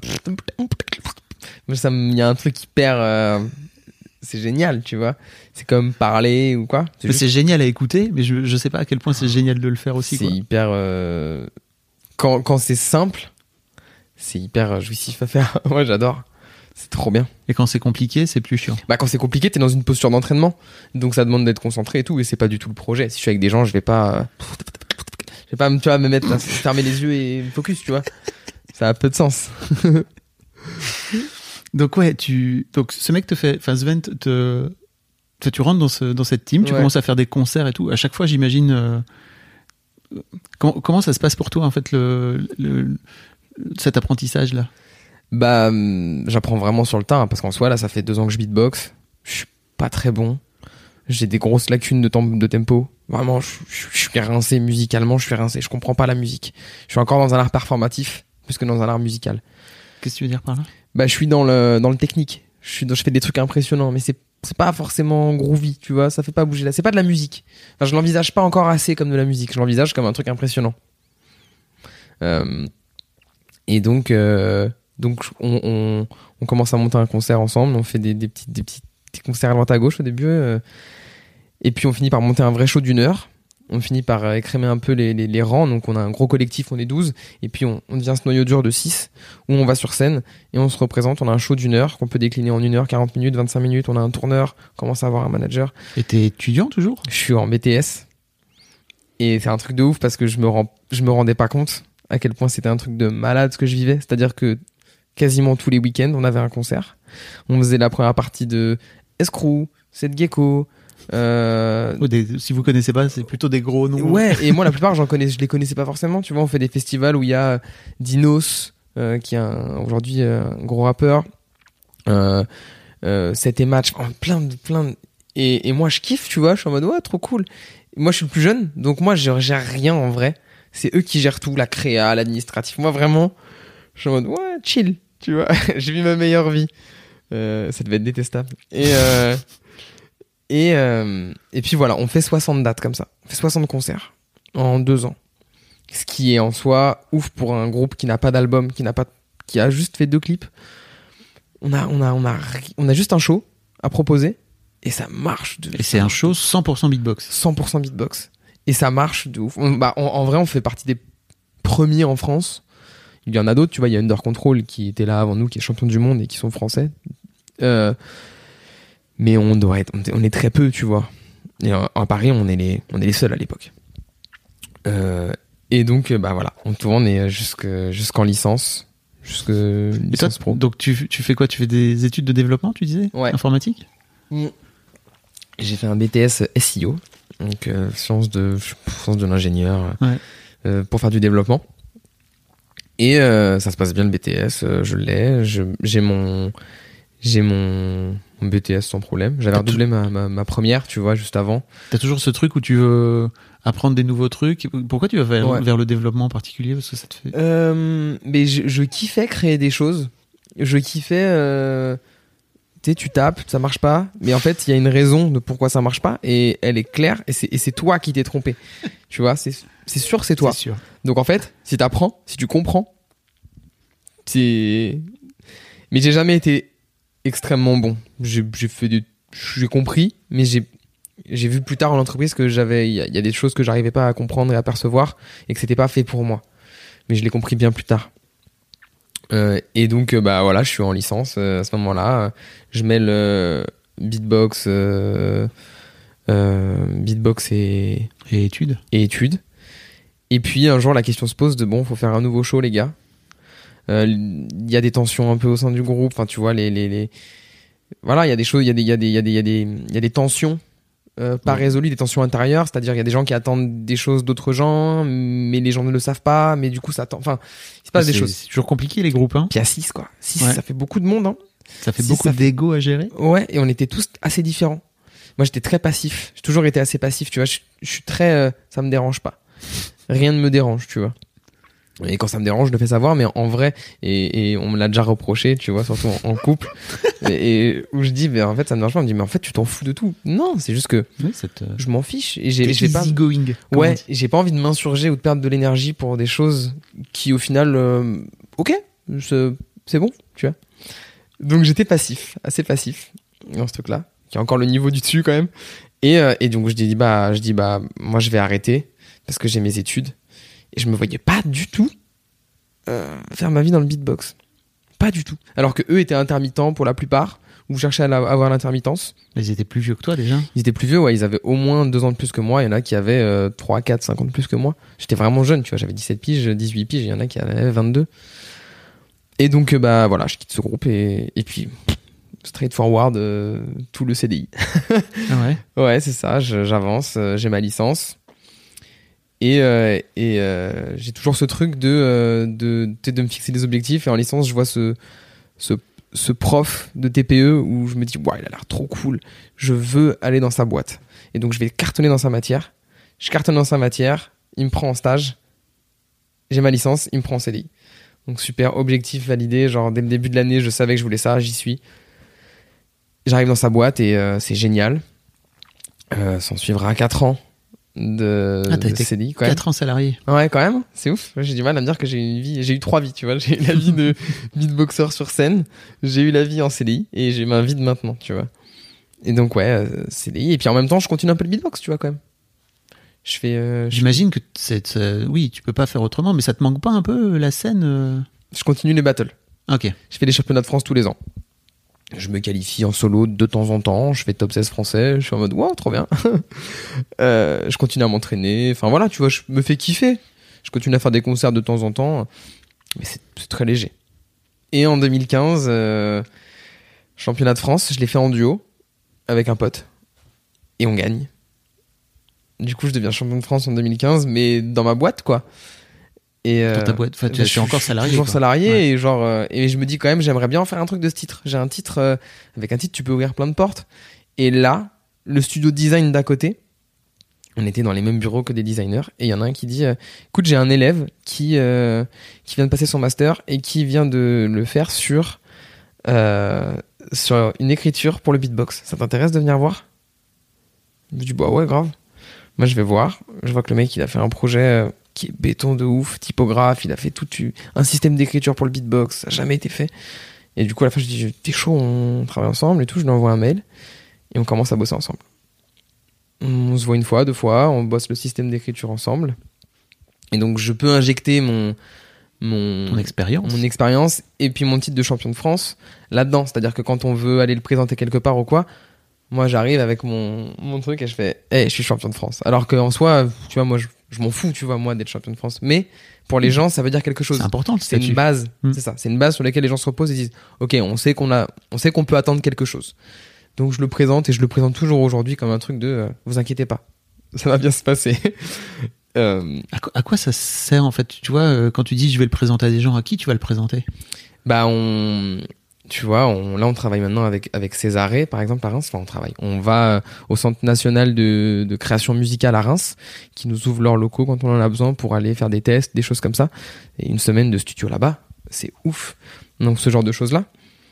Il y a un truc hyper. C'est génial, tu vois. C'est comme parler ou quoi. C'est génial à écouter, mais je sais pas à quel point c'est génial de le faire aussi. C'est hyper. Quand c'est simple, c'est hyper jouissif à faire. Moi, j'adore. C'est trop bien. Et quand c'est compliqué, c'est plus chiant. Bah quand c'est compliqué, t'es dans une posture d'entraînement, donc ça demande d'être concentré et tout, et c'est pas du tout le projet. Si je suis avec des gens, je vais pas tu vois, me mettre là, fermer les yeux et me focus, tu vois. Ça a peu de sens. Donc ouais, donc ce mec te fait, enfin Sven tu rentres dans cette team, tu commences à faire des concerts et tout. À chaque fois, j'imagine comment ça se passe pour toi en fait cet apprentissage là. Bah j'apprends vraiment sur le tas, hein, parce qu'en soi là, ça fait 2 ans que je beatbox. Je suis pas très bon. J'ai des grosses lacunes de tempo. Vraiment, je suis rincé musicalement. Je suis rincé. Je comprends pas la musique. Je suis encore dans un art performatif plus que dans un art musical. Qu'est-ce que tu veux dire par là? Bah je suis dans le technique. Je fais des trucs impressionnants, mais c'est pas forcément groovy, tu vois. Ça fait pas bouger là. C'est pas de la musique. Enfin, je l'envisage pas encore assez comme de la musique. Je l'envisage comme un truc impressionnant. Et donc on commence à monter un concert ensemble. On fait des petits concerts à droite à gauche au début. Et puis on finit par monter un vrai show d'1 heure. On finit par écrémer un peu les rangs. Donc on a un gros collectif, on est 12. Et puis on devient ce noyau dur de 6 où on va sur scène et on se représente. On a un show d'1 heure qu'on peut décliner en 1 heure, 40 minutes, 25 minutes. On a un tourneur, on commence à avoir un manager. Et t'es étudiant toujours? Je suis en BTS. Et c'est un truc de ouf parce que je me rendais pas compte à quel point c'était un truc de malade ce que je vivais. C'est-à-dire que quasiment tous les week-ends, on avait un concert. On faisait la première partie de Escrew, Seth Gecko. Si vous connaissez pas, c'est plutôt des gros noms. Ouais, et moi la plupart je les connaissais pas forcément. Tu vois, on fait des festivals où il y a Dinos, qui est aujourd'hui un gros rappeur. C'était match, plein de... Et moi je kiffe, tu vois, je suis en mode ouais, trop cool. Moi je suis le plus jeune, donc moi je gère rien en vrai. C'est eux qui gèrent tout, la créa, l'administratif. Moi vraiment, je suis en mode ouais, chill, tu vois. J'ai vu ma meilleure vie. Ça devait être détestable. Et puis voilà, on fait 60 dates comme ça. On fait 60 concerts en 2 ans. Ce qui est en soi ouf pour un groupe qui n'a pas d'album, qui a juste fait 2 clips. On a juste un show à proposer et ça marche. Et c'est un show 100% beatbox. 100% beatbox. Et ça marche de ouf. En vrai, on fait partie des premiers en France. Il y en a d'autres, tu vois, il y a Under Control qui était là avant nous, qui est champion du monde et qui sont français. Mais on est très peu, tu vois. Et à Paris, on est les seuls à l'époque. Et donc, bah voilà, on tourne et jusqu'en licence, licence pro. Donc tu fais quoi? Tu fais des études de développement, tu disais? Ouais. Informatique? J'ai fait un BTS SEO, donc sciences de l'ingénieur, pour faire du développement. Et ça se passe bien le BTS, je l'ai, j'ai mon BTS sans problème. J'avais redoublé ma première, tu vois, juste avant. T'as toujours ce truc où tu veux apprendre des nouveaux trucs. Pourquoi tu vas vers le développement en particulier? Parce que ça te fait... mais je kiffais créer des choses. Je kiffais... tu tapes, ça marche pas. Mais en fait, il y a une raison de pourquoi ça marche pas. Et elle est claire. Et c'est toi qui t'es trompé. Tu vois, c'est sûr, c'est toi. C'est sûr. Donc en fait, si t'apprends, si tu comprends, Mais j'ai jamais été extrêmement bon. J'ai compris, mais j'ai vu plus tard en entreprise que il y a des choses que j'arrivais pas à comprendre et à percevoir et que c'était pas fait pour moi. Mais je l'ai compris bien plus tard. Et donc bah voilà, je suis en licence à ce moment-là. Je mêle beatbox et études. Et puis un jour la question se pose de bon, faut faire un nouveau show les gars. Il y a des tensions un peu au sein du groupe. Enfin tu vois voilà, il y a des choses, il y a des tensions pas résolues, des tensions intérieures, c'est-à-dire il y a des gens qui attendent des choses d'autres gens, mais les gens ne le savent pas, mais du coup ça enfin il se passe des choses. C'est toujours compliqué les groupes, hein. Puis à 6 quoi. 6 ça fait beaucoup de monde, hein. Ça fait beaucoup d'ego à gérer. Ouais, et on était tous assez différents. Moi j'étais très passif, j'ai toujours été assez passif, tu vois, je suis très ça me dérange pas. Rien ne me dérange, tu vois. Et quand ça me dérange, je le fais savoir, mais en vrai, et on me l'a déjà reproché, tu vois, surtout en couple, et où je dis, mais en fait, ça me dérange pas, on me dit, mais en fait, tu t'en fous de tout. Non, c'est juste que je m'en fiche, et j'ai pas, ouais, j'ai pas envie de m'insurger ou de perdre de l'énergie pour des choses qui, au final, ok, c'est bon, tu vois. Donc j'étais passif, assez passif, dans ce truc-là, qui a encore le niveau du dessus quand même, et donc je dis, moi je vais arrêter, parce que j'ai mes études, et je me voyais pas du tout faire ma vie dans le beatbox. pas du tout. Alors que eux étaient intermittents pour la plupart, ou cherchaient à avoir l'intermittence. Ils étaient plus vieux que toi déjà. Ils étaient plus vieux, ouais, ils avaient au moins 2 ans de plus que moi. Il y en a qui avaient 3, 4, 5 ans de plus que moi. J'étais vraiment jeune, tu vois, j'avais 17 piges, 18 piges, il y en a qui avaient 22. Et donc, bah voilà, je quitte ce groupe et puis, straightforward, tout le CDI. Ah ouais. Ouais, c'est ça, j'avance, j'ai ma licence. Et j'ai toujours ce truc de me fixer des objectifs. Et en licence, je vois ce prof de TPE où je me dis, ouais, il a l'air trop cool. Je veux aller dans sa boîte. Et donc, je vais cartonner dans sa matière. Je cartonne dans sa matière. Il me prend en stage. J'ai ma licence. Il me prend en CDI. Donc, super, objectif validé. Genre, dès le début de l'année, je savais que je voulais ça. J'y suis. J'arrive dans sa boîte et c'est génial. S'en suivra 4 ans de CDI. 4 ans salarié. Ouais, quand même. C'est ouf. J'ai du mal à me dire que j'ai eu une vie. J'ai eu 3 vies, tu vois. J'ai eu la vie de beatboxer sur scène. J'ai eu la vie en CDI et j'ai ma vie de maintenant, tu vois. Et donc, ouais, CDI. Et puis en même temps, je continue un peu le beatbox, tu vois, quand même. Je fais. J'imagine que oui, tu peux pas faire autrement, mais ça te manque pas un peu la scène Je continue les battles. Ok. Je fais les championnats de France tous les ans. Je me qualifie en solo de temps en temps. Je fais top 16 français. Je suis en mode, wow, trop bien. Je continue à m'entraîner. Enfin voilà, tu vois, je me fais kiffer. Je continue à faire des concerts de temps en temps. Mais c'est très léger. Et en 2015, championnat de France, je l'ai fait en duo avec un pote. Et on gagne. Du coup, je deviens champion de France en 2015, mais dans ma boîte, quoi. Et dans ta boîte, je suis encore salarié. Toujours quoi. salarié, Ouais. et genre, et je me dis quand même, j'aimerais bien faire un truc de ce titre. J'ai un titre, avec un titre, tu peux ouvrir plein de portes. Et là, le studio de design d'à côté, on était dans les mêmes bureaux que des designers, et il y en a un qui dit, écoute, j'ai un élève qui vient de passer son master et qui vient de le faire sur une écriture pour le beatbox. Ça t'intéresse de venir voir? Je me dis, bah ouais, grave. Moi, je vais voir. Je vois que le mec, il a fait un projet qui est béton de ouf, typographe. Il a fait tout un système d'écriture pour le beatbox. Ça n'a jamais été fait. Et du coup, à la fin, je dis, t'es chaud, on travaille ensemble et tout. Je lui envoie un mail et on commence à bosser ensemble. On se voit 1 fois, 2 fois. On bosse le système d'écriture ensemble. Et donc, je peux injecter mon expérience et puis mon titre de champion de France là-dedans. C'est-à-dire que quand on veut aller le présenter quelque part ou quoi, moi, j'arrive avec mon truc et je fais, hey, je suis champion de France. Alors qu'en soi, tu vois, moi, je m'en fous, tu vois, moi, d'être champion de France. Mais pour les gens, ça veut dire quelque chose. C'est important, le c'est statut. une base. C'est ça. C'est une base sur laquelle les gens se reposent et disent, ok, on sait qu'on peut attendre quelque chose. Donc, je le présente et je le présente toujours aujourd'hui comme un truc de, vous inquiétez pas, ça va bien se passer. À quoi ça sert en fait? Tu vois, quand tu dis je vais le présenter à des gens, à qui tu vas le présenter? Bah, tu vois, on travaille maintenant avec Césarée, par exemple, à Reims. Enfin, on va au Centre national de création musicale à Reims, qui nous ouvre leurs locaux quand on en a besoin pour aller faire des tests, des choses comme ça. Et 1 semaine de studio là-bas, c'est ouf. Donc, ce genre de choses-là.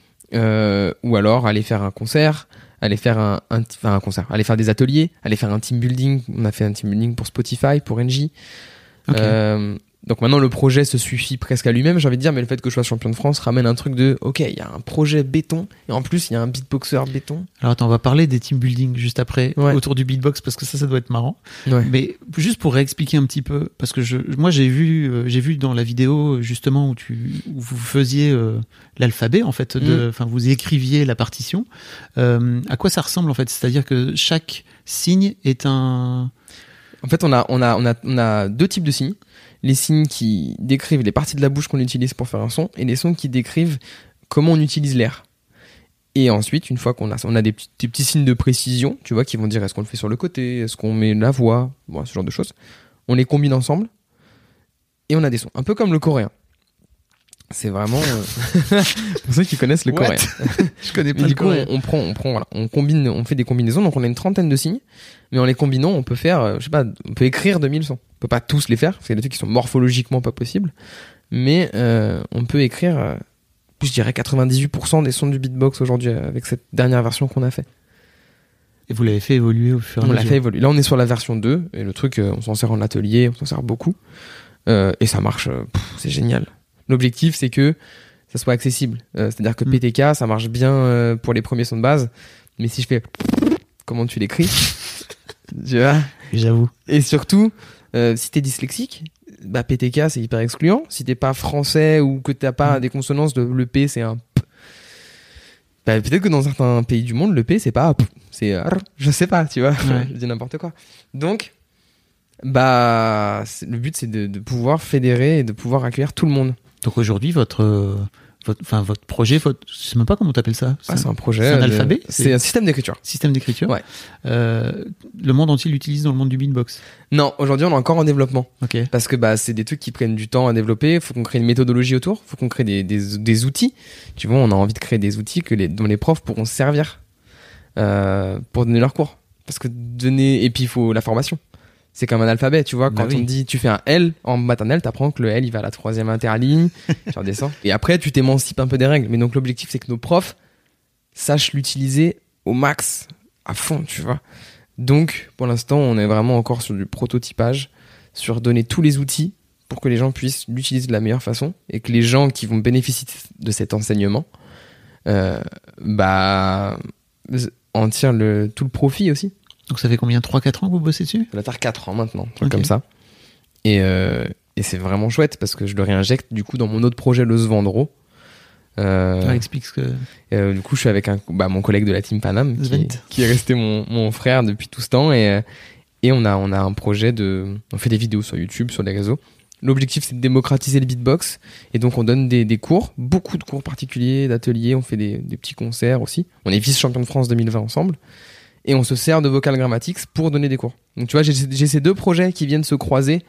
Ou alors, aller faire un concert, aller faire un concert, aller faire des ateliers, aller faire un team building. On a fait un team building pour Spotify, pour NJ. Okay. Donc maintenant le projet se suffit presque à lui-même, j'ai envie de dire, mais le fait que je sois champion de France ramène un truc de ok, il y a un projet béton et en plus il y a un beatboxer béton. Alors attends, on va parler des team building juste après, ouais, autour du beatbox, parce que ça doit être marrant. Ouais. Mais juste pour réexpliquer un petit peu, parce que moi j'ai vu dans la vidéo justement où vous faisiez l'alphabet en fait, vous écriviez la partition. À quoi ça ressemble en fait? C'est-à-dire que chaque signe est un... En fait, on a 2 types de signes. Les signes qui décrivent les parties de la bouche qu'on utilise pour faire un son et les sons qui décrivent comment on utilise l'air. Et ensuite, une fois qu'on a des petits signes de précision, tu vois, qui vont dire est-ce qu'on le fait sur le côté, est-ce qu'on met la voix, bon, ce genre de choses. On les combine ensemble et on a des sons. Un peu comme le coréen. C'est vraiment pour ceux qui connaissent le coréen. Je connais pas du le coup, coréen. on combine, on fait des combinaisons. Donc on a une 30aine de signes, mais en les combinant, on peut faire, on peut écrire 2000 sons. On peut pas tous les faire parce qu'il y a des trucs qui sont morphologiquement pas possibles, mais on peut écrire, je dirais 98% des sons du beatbox aujourd'hui avec cette dernière version qu'on a fait. Et vous l'avez fait évoluer au fur et à mesure. On l'a fait évoluer. Là, on est sur la version 2 et le truc, on s'en sert en atelier, on s'en sert beaucoup et ça marche. C'est génial. L'objectif, c'est que ça soit accessible. C'est-à-dire que PTK, ça marche bien pour les premiers sons de base. Mais si je fais... Comment tu l'écris? Tu vois? J'avoue. Et surtout, si t'es dyslexique, bah PTK c'est hyper excluant. Si t'es pas français ou que t'as pas des consonances de le P c'est un P. Bah, peut-être que dans certains pays du monde le P c'est pas P, c'est R, je sais pas, tu vois. Ouais. Je dis n'importe quoi. Donc bah le but c'est de pouvoir fédérer et de pouvoir accueillir tout le monde. Donc aujourd'hui, votre projet, je sais même pas comment t'appelles ça. C'est un projet. C'est un alphabet. C'est un système d'écriture. Système d'écriture. Ouais. Le monde entier l'utilise dans le monde du beatbox. Non, aujourd'hui on est encore en développement. Ok. Parce que bah c'est des trucs qui prennent du temps à développer. Il faut qu'on crée une méthodologie autour. Il faut qu'on crée des outils. Tu vois, on a envie de créer des outils dont les profs pourront se servir pour donner leurs cours. Parce que et puis il faut la formation. C'est comme un alphabet, tu vois. Quand on te dit tu fais un L en maternelle, t'apprends que le L il va à la 3e interligne, tu redescends. Et après tu t'émancipes un peu des règles. Mais donc l'objectif c'est que nos profs sachent l'utiliser au max, à fond, tu vois. Donc pour l'instant on est vraiment encore sur du prototypage, sur donner tous les outils pour que les gens puissent l'utiliser de la meilleure façon et que les gens qui vont bénéficier de cet enseignement en tirent tout le profit aussi. Donc ça fait combien, 3-4 ans que vous bossez dessus? Ça va faire 4 ans maintenant, un truc comme ça. Et c'est vraiment chouette parce que je le réinjecte du coup dans mon autre projet, le Svendro. Explique ce que... du coup, je suis avec mon collègue de la team Panam qui est resté mon frère depuis tout ce temps. Et on a un projet on fait des vidéos sur YouTube, sur les réseaux. L'objectif, c'est de démocratiser le beatbox. Et donc, on donne des cours, beaucoup de cours particuliers, d'ateliers. On fait des petits concerts aussi. On est vice-champion de France 2020 ensemble. Et on se sert de Vocal Grammatics pour donner des cours. Donc tu vois, j'ai ces deux projets qui viennent se croiser.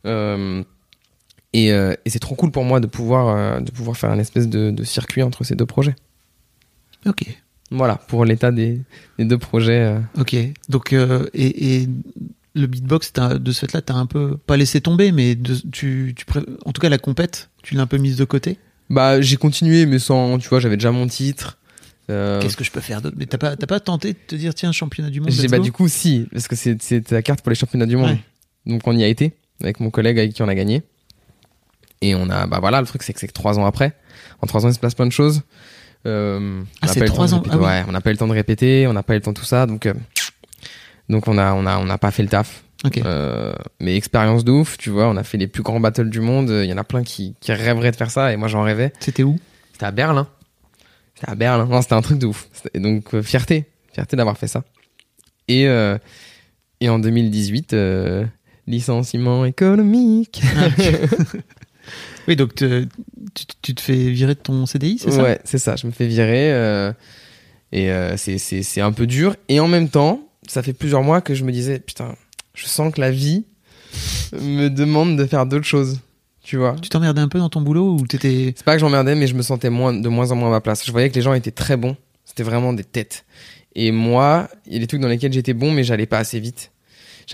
Et c'est trop cool pour moi de pouvoir faire un espèce de circuit entre ces deux projets. Ok. Voilà, pour l'état des deux projets. Ok. Donc, et le beatbox, de ce fait-là, t'as un peu, pas laissé tomber, mais en tout cas, la compète, tu l'as un peu mise de côté? Bah, j'ai continué, mais sans, tu vois, j'avais déjà mon titre. Qu'est-ce que je peux faire d'autre? Mais t'as pas tenté de te dire, tiens, championnat du monde? Du coup, si, parce que c'est la carte pour les championnats du monde. Ouais. Donc, on y a été, avec mon collègue avec qui on a gagné. Et on a, le truc, c'est que 3 ans après. En 3 ans, il se passe plein de choses. C'est 3 ans? Ouais, on n'a pas eu le temps de répéter, on n'a pas eu le temps de tout ça, donc on n'a pas fait le taf. Okay. Mais expérience de ouf, tu vois, on a fait les plus grands battles du monde. Il y en a plein qui rêveraient de faire ça, et moi j'en rêvais. C'était où? C'était à Berlin. Non, c'était un truc de ouf. Et donc fierté d'avoir fait ça. Et en 2018, licenciement économique. Oui, donc tu te fais virer de ton CDI, c'est ça? Ouais, c'est ça. Je me fais virer. C'est un peu dur. Et en même temps, ça fait plusieurs mois que je me disais, putain, je sens que la vie me demande de faire d'autres choses. Tu vois. Tu t'emmerdais un peu dans ton boulot ou t'étais... C'est pas que j'emmerdais, mais je me sentais de moins en moins à ma place. Je voyais que les gens étaient très bons. C'était vraiment des têtes. Et moi, il y a des trucs dans lesquels j'étais bon, mais j'allais pas assez vite. Ça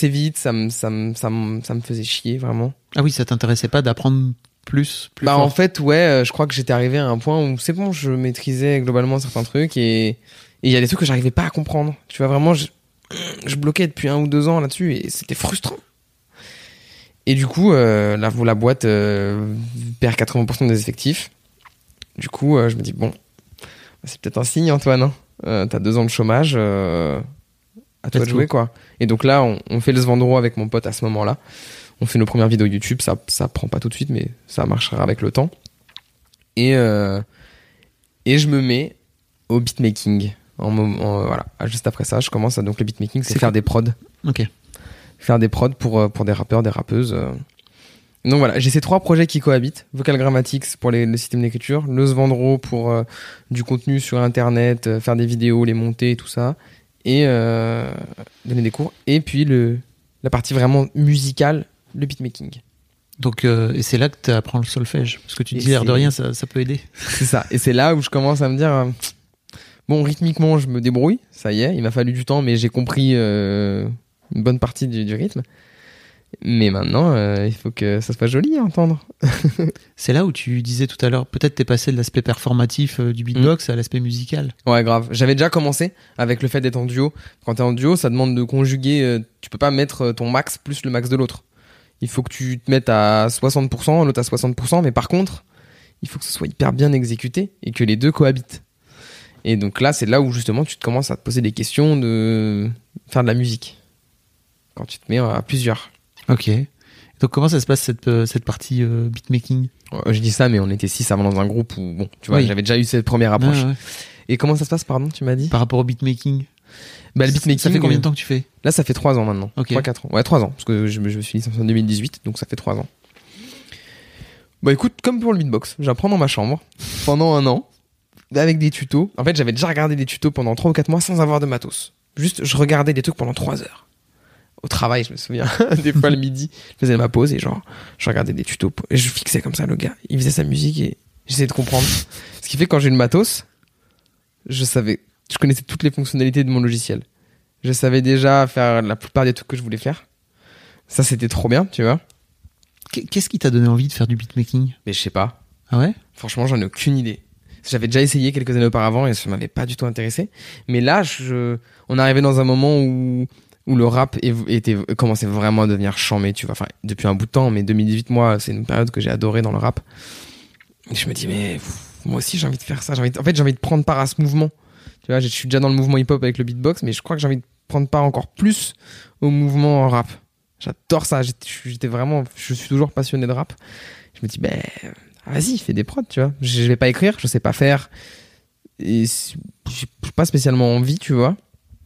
me faisait chier, vraiment. Ah oui, ça t'intéressait pas d'apprendre plus fort. En fait, ouais, je crois que j'étais arrivé à un point où c'est bon, je maîtrisais globalement certains trucs et il y a des trucs que j'arrivais pas à comprendre. Tu vois, vraiment, je bloquais depuis 1 ou 2 ans là-dessus et c'était frustrant. Et du coup, la boîte perd 80% des effectifs. Du coup, je me dis, bon, c'est peut-être un signe, Antoine. Hein. T'as 2 ans de chômage, à toi de jouer, quoi. Et donc là, on fait le Svendro avec mon pote à ce moment-là. On fait nos premières vidéos YouTube. Ça prend pas tout de suite, mais ça marchera avec le temps. Et je me mets au beatmaking. Voilà. Juste après ça, je commence donc le beatmaking, c'est faire des prods. Ok. Faire des prods pour des rappeurs, des rappeuses. Donc voilà, j'ai ces 3 projets qui cohabitent. Vocal Grammatics pour le système d'écriture, le Svendro pour du contenu sur internet, faire des vidéos, les monter et tout ça, et donner des cours. Et puis la partie vraiment musicale, le beatmaking. Donc et c'est là que tu apprends le solfège, parce que tu dis l'air de rien, ça peut aider. C'est ça, et c'est là où je commence à me dire bon, rythmiquement je me débrouille, ça y est, il m'a fallu du temps, mais j'ai compris une bonne partie du rythme. Mais maintenant, il faut que ça soit joli à entendre. C'est là où tu disais tout à l'heure, peut-être t'es passé de l'aspect performatif du beatbox à l'aspect musical. Ouais, grave. J'avais déjà commencé avec le fait d'être en duo. Quand t'es en duo, ça demande de conjuguer. Tu peux pas mettre ton max plus le max de l'autre. Il faut que tu te mettes à 60%, l'autre à 60%. Mais par contre, il faut que ce soit hyper bien exécuté et que les deux cohabitent. Et donc là, c'est là où justement tu commences à te poser des questions de faire de la musique. Quand tu te mets à plusieurs. Ok. Donc comment ça se passe cette partie beatmaking? Je dis ça, mais on était 6 avant dans un groupe où, bon, tu vois, j'avais déjà eu cette première approche. Ouais. Et comment ça se passe, pardon, tu m'as dit? Par rapport au beatmaking? Le beatmaking. Ça fait combien de temps que tu fais? Là, ça fait 3 ans maintenant. Ok. 3-4 ans. Ouais, 3 ans. Parce que je me suis licencié en 2018, donc ça fait 3 ans. Bah écoute, comme pour le beatbox, j'apprends dans ma chambre pendant 1 an, avec des tutos. En fait, j'avais déjà regardé des tutos pendant 3 ou 4 mois sans avoir de matos. Juste, je regardais des trucs pendant 3 heures. Au travail, je me souviens, des fois le midi, je faisais ma pause et genre, je regardais des tutos. Et je fixais comme ça le gars. Il faisait sa musique et j'essayais de comprendre. Ce qui fait que quand j'ai eu le matos, je connaissais toutes les fonctionnalités de mon logiciel. Je savais déjà faire la plupart des trucs que je voulais faire. Ça, c'était trop bien, tu vois. Qu'est-ce qui t'a donné envie de faire du beatmaking? Mais je sais pas. Ah ouais? Franchement, j'en ai aucune idée. J'avais déjà essayé quelques années auparavant et ça m'avait pas du tout intéressé. Mais là, on arrivait dans un moment où le rap commençait vraiment à devenir chambé, tu vois. Enfin, depuis un bout de temps, mais 2018, moi, c'est une période que j'ai adorée dans le rap. Et je me dis, mais moi aussi, j'ai envie de faire ça. J'ai envie de prendre part à ce mouvement. Tu vois, je suis déjà dans le mouvement hip-hop avec le beatbox, mais je crois que j'ai envie de prendre part encore plus au mouvement rap. J'adore ça. Je suis toujours passionné de rap. Je me dis, vas-y, fais des prods, tu vois. Je vais pas écrire, je sais pas faire. Et j'ai pas spécialement envie, tu vois.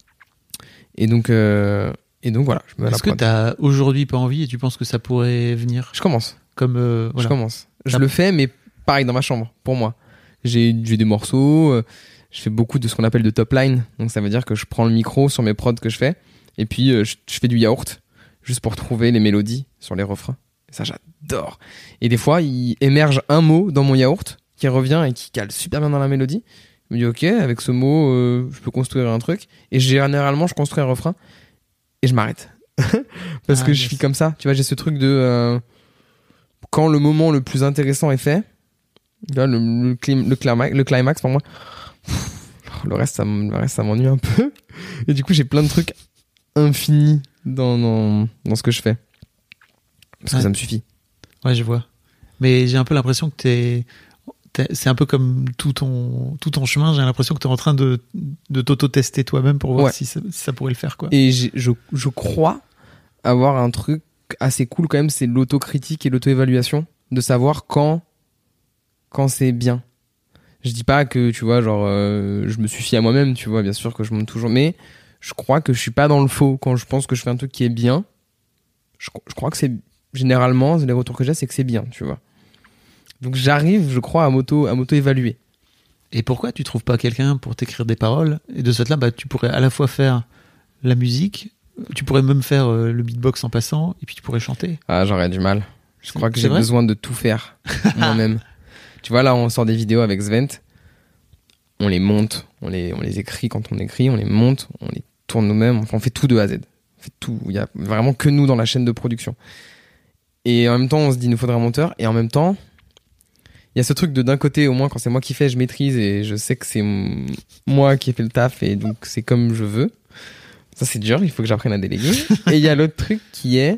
Et donc voilà, je me mets à la Est-ce que prod. t'as aujourd'hui pas envie et tu penses que ça pourrait venir? Je commence. Comme, voilà. Je commence. Je le fais, mais pareil, dans ma chambre, pour moi. J'ai des morceaux, je fais beaucoup de ce qu'on appelle de top line. Donc ça veut dire que je prends le micro sur mes prods que je fais, et puis je fais du yaourt, juste pour trouver les mélodies sur les refrains. Et ça, j'adore. Et des fois, il émerge un mot dans mon yaourt qui revient et qui cale super bien dans la mélodie. Je me dis, ok, avec ce mot, je peux construire un truc. Et généralement, je construis un refrain et je m'arrête. Parce que je suis comme ça. Tu vois, j'ai ce truc de... quand le moment le plus intéressant est fait, tu vois, le climax pour moi, le reste, ça m'ennuie un peu. Et du coup, j'ai plein de trucs infinis dans ce que je fais. Parce que ça me suffit. Ouais, je vois. Mais j'ai un peu l'impression que c'est un peu comme tout ton chemin. J'ai l'impression que t'es en train de t'auto-tester toi-même pour voir si ça pourrait le faire, quoi. Et je crois avoir un truc assez cool quand même, c'est l'autocritique et l'auto-évaluation, de savoir quand c'est bien. Je dis pas que, tu vois, genre, je me suffis à moi-même, tu vois, bien sûr que je monte toujours, mais je crois que je suis pas dans le faux quand je pense que je fais un truc qui est bien. Je crois que c'est, généralement, les retours que j'ai, c'est que c'est bien, tu vois. Donc j'arrive, je crois, à m'auto-évaluer. Et pourquoi tu trouves pas quelqu'un pour t'écrire des paroles? Et de ce fait-là, tu pourrais à la fois faire la musique, tu pourrais même faire le beatbox en passant, et puis tu pourrais chanter. Ah, j'aurais du mal. Je crois que j'ai vrai besoin de tout faire moi-même. Tu vois, là, on sort des vidéos avec Svent. On les monte, on les écrit quand on écrit, on les monte, on les tourne nous-mêmes. Enfin, on fait tout de A à Z. On fait tout. Il y a vraiment que nous dans la chaîne de production. Et en même temps, on se dit, il nous faudra un monteur. Et en même temps, il y a ce truc d'un côté, au moins, quand c'est moi qui fais, je maîtrise et je sais que c'est moi qui ai fait le taf et donc c'est comme je veux. Ça, c'est dur, il faut que j'apprenne à déléguer. Et il y a l'autre truc qui est,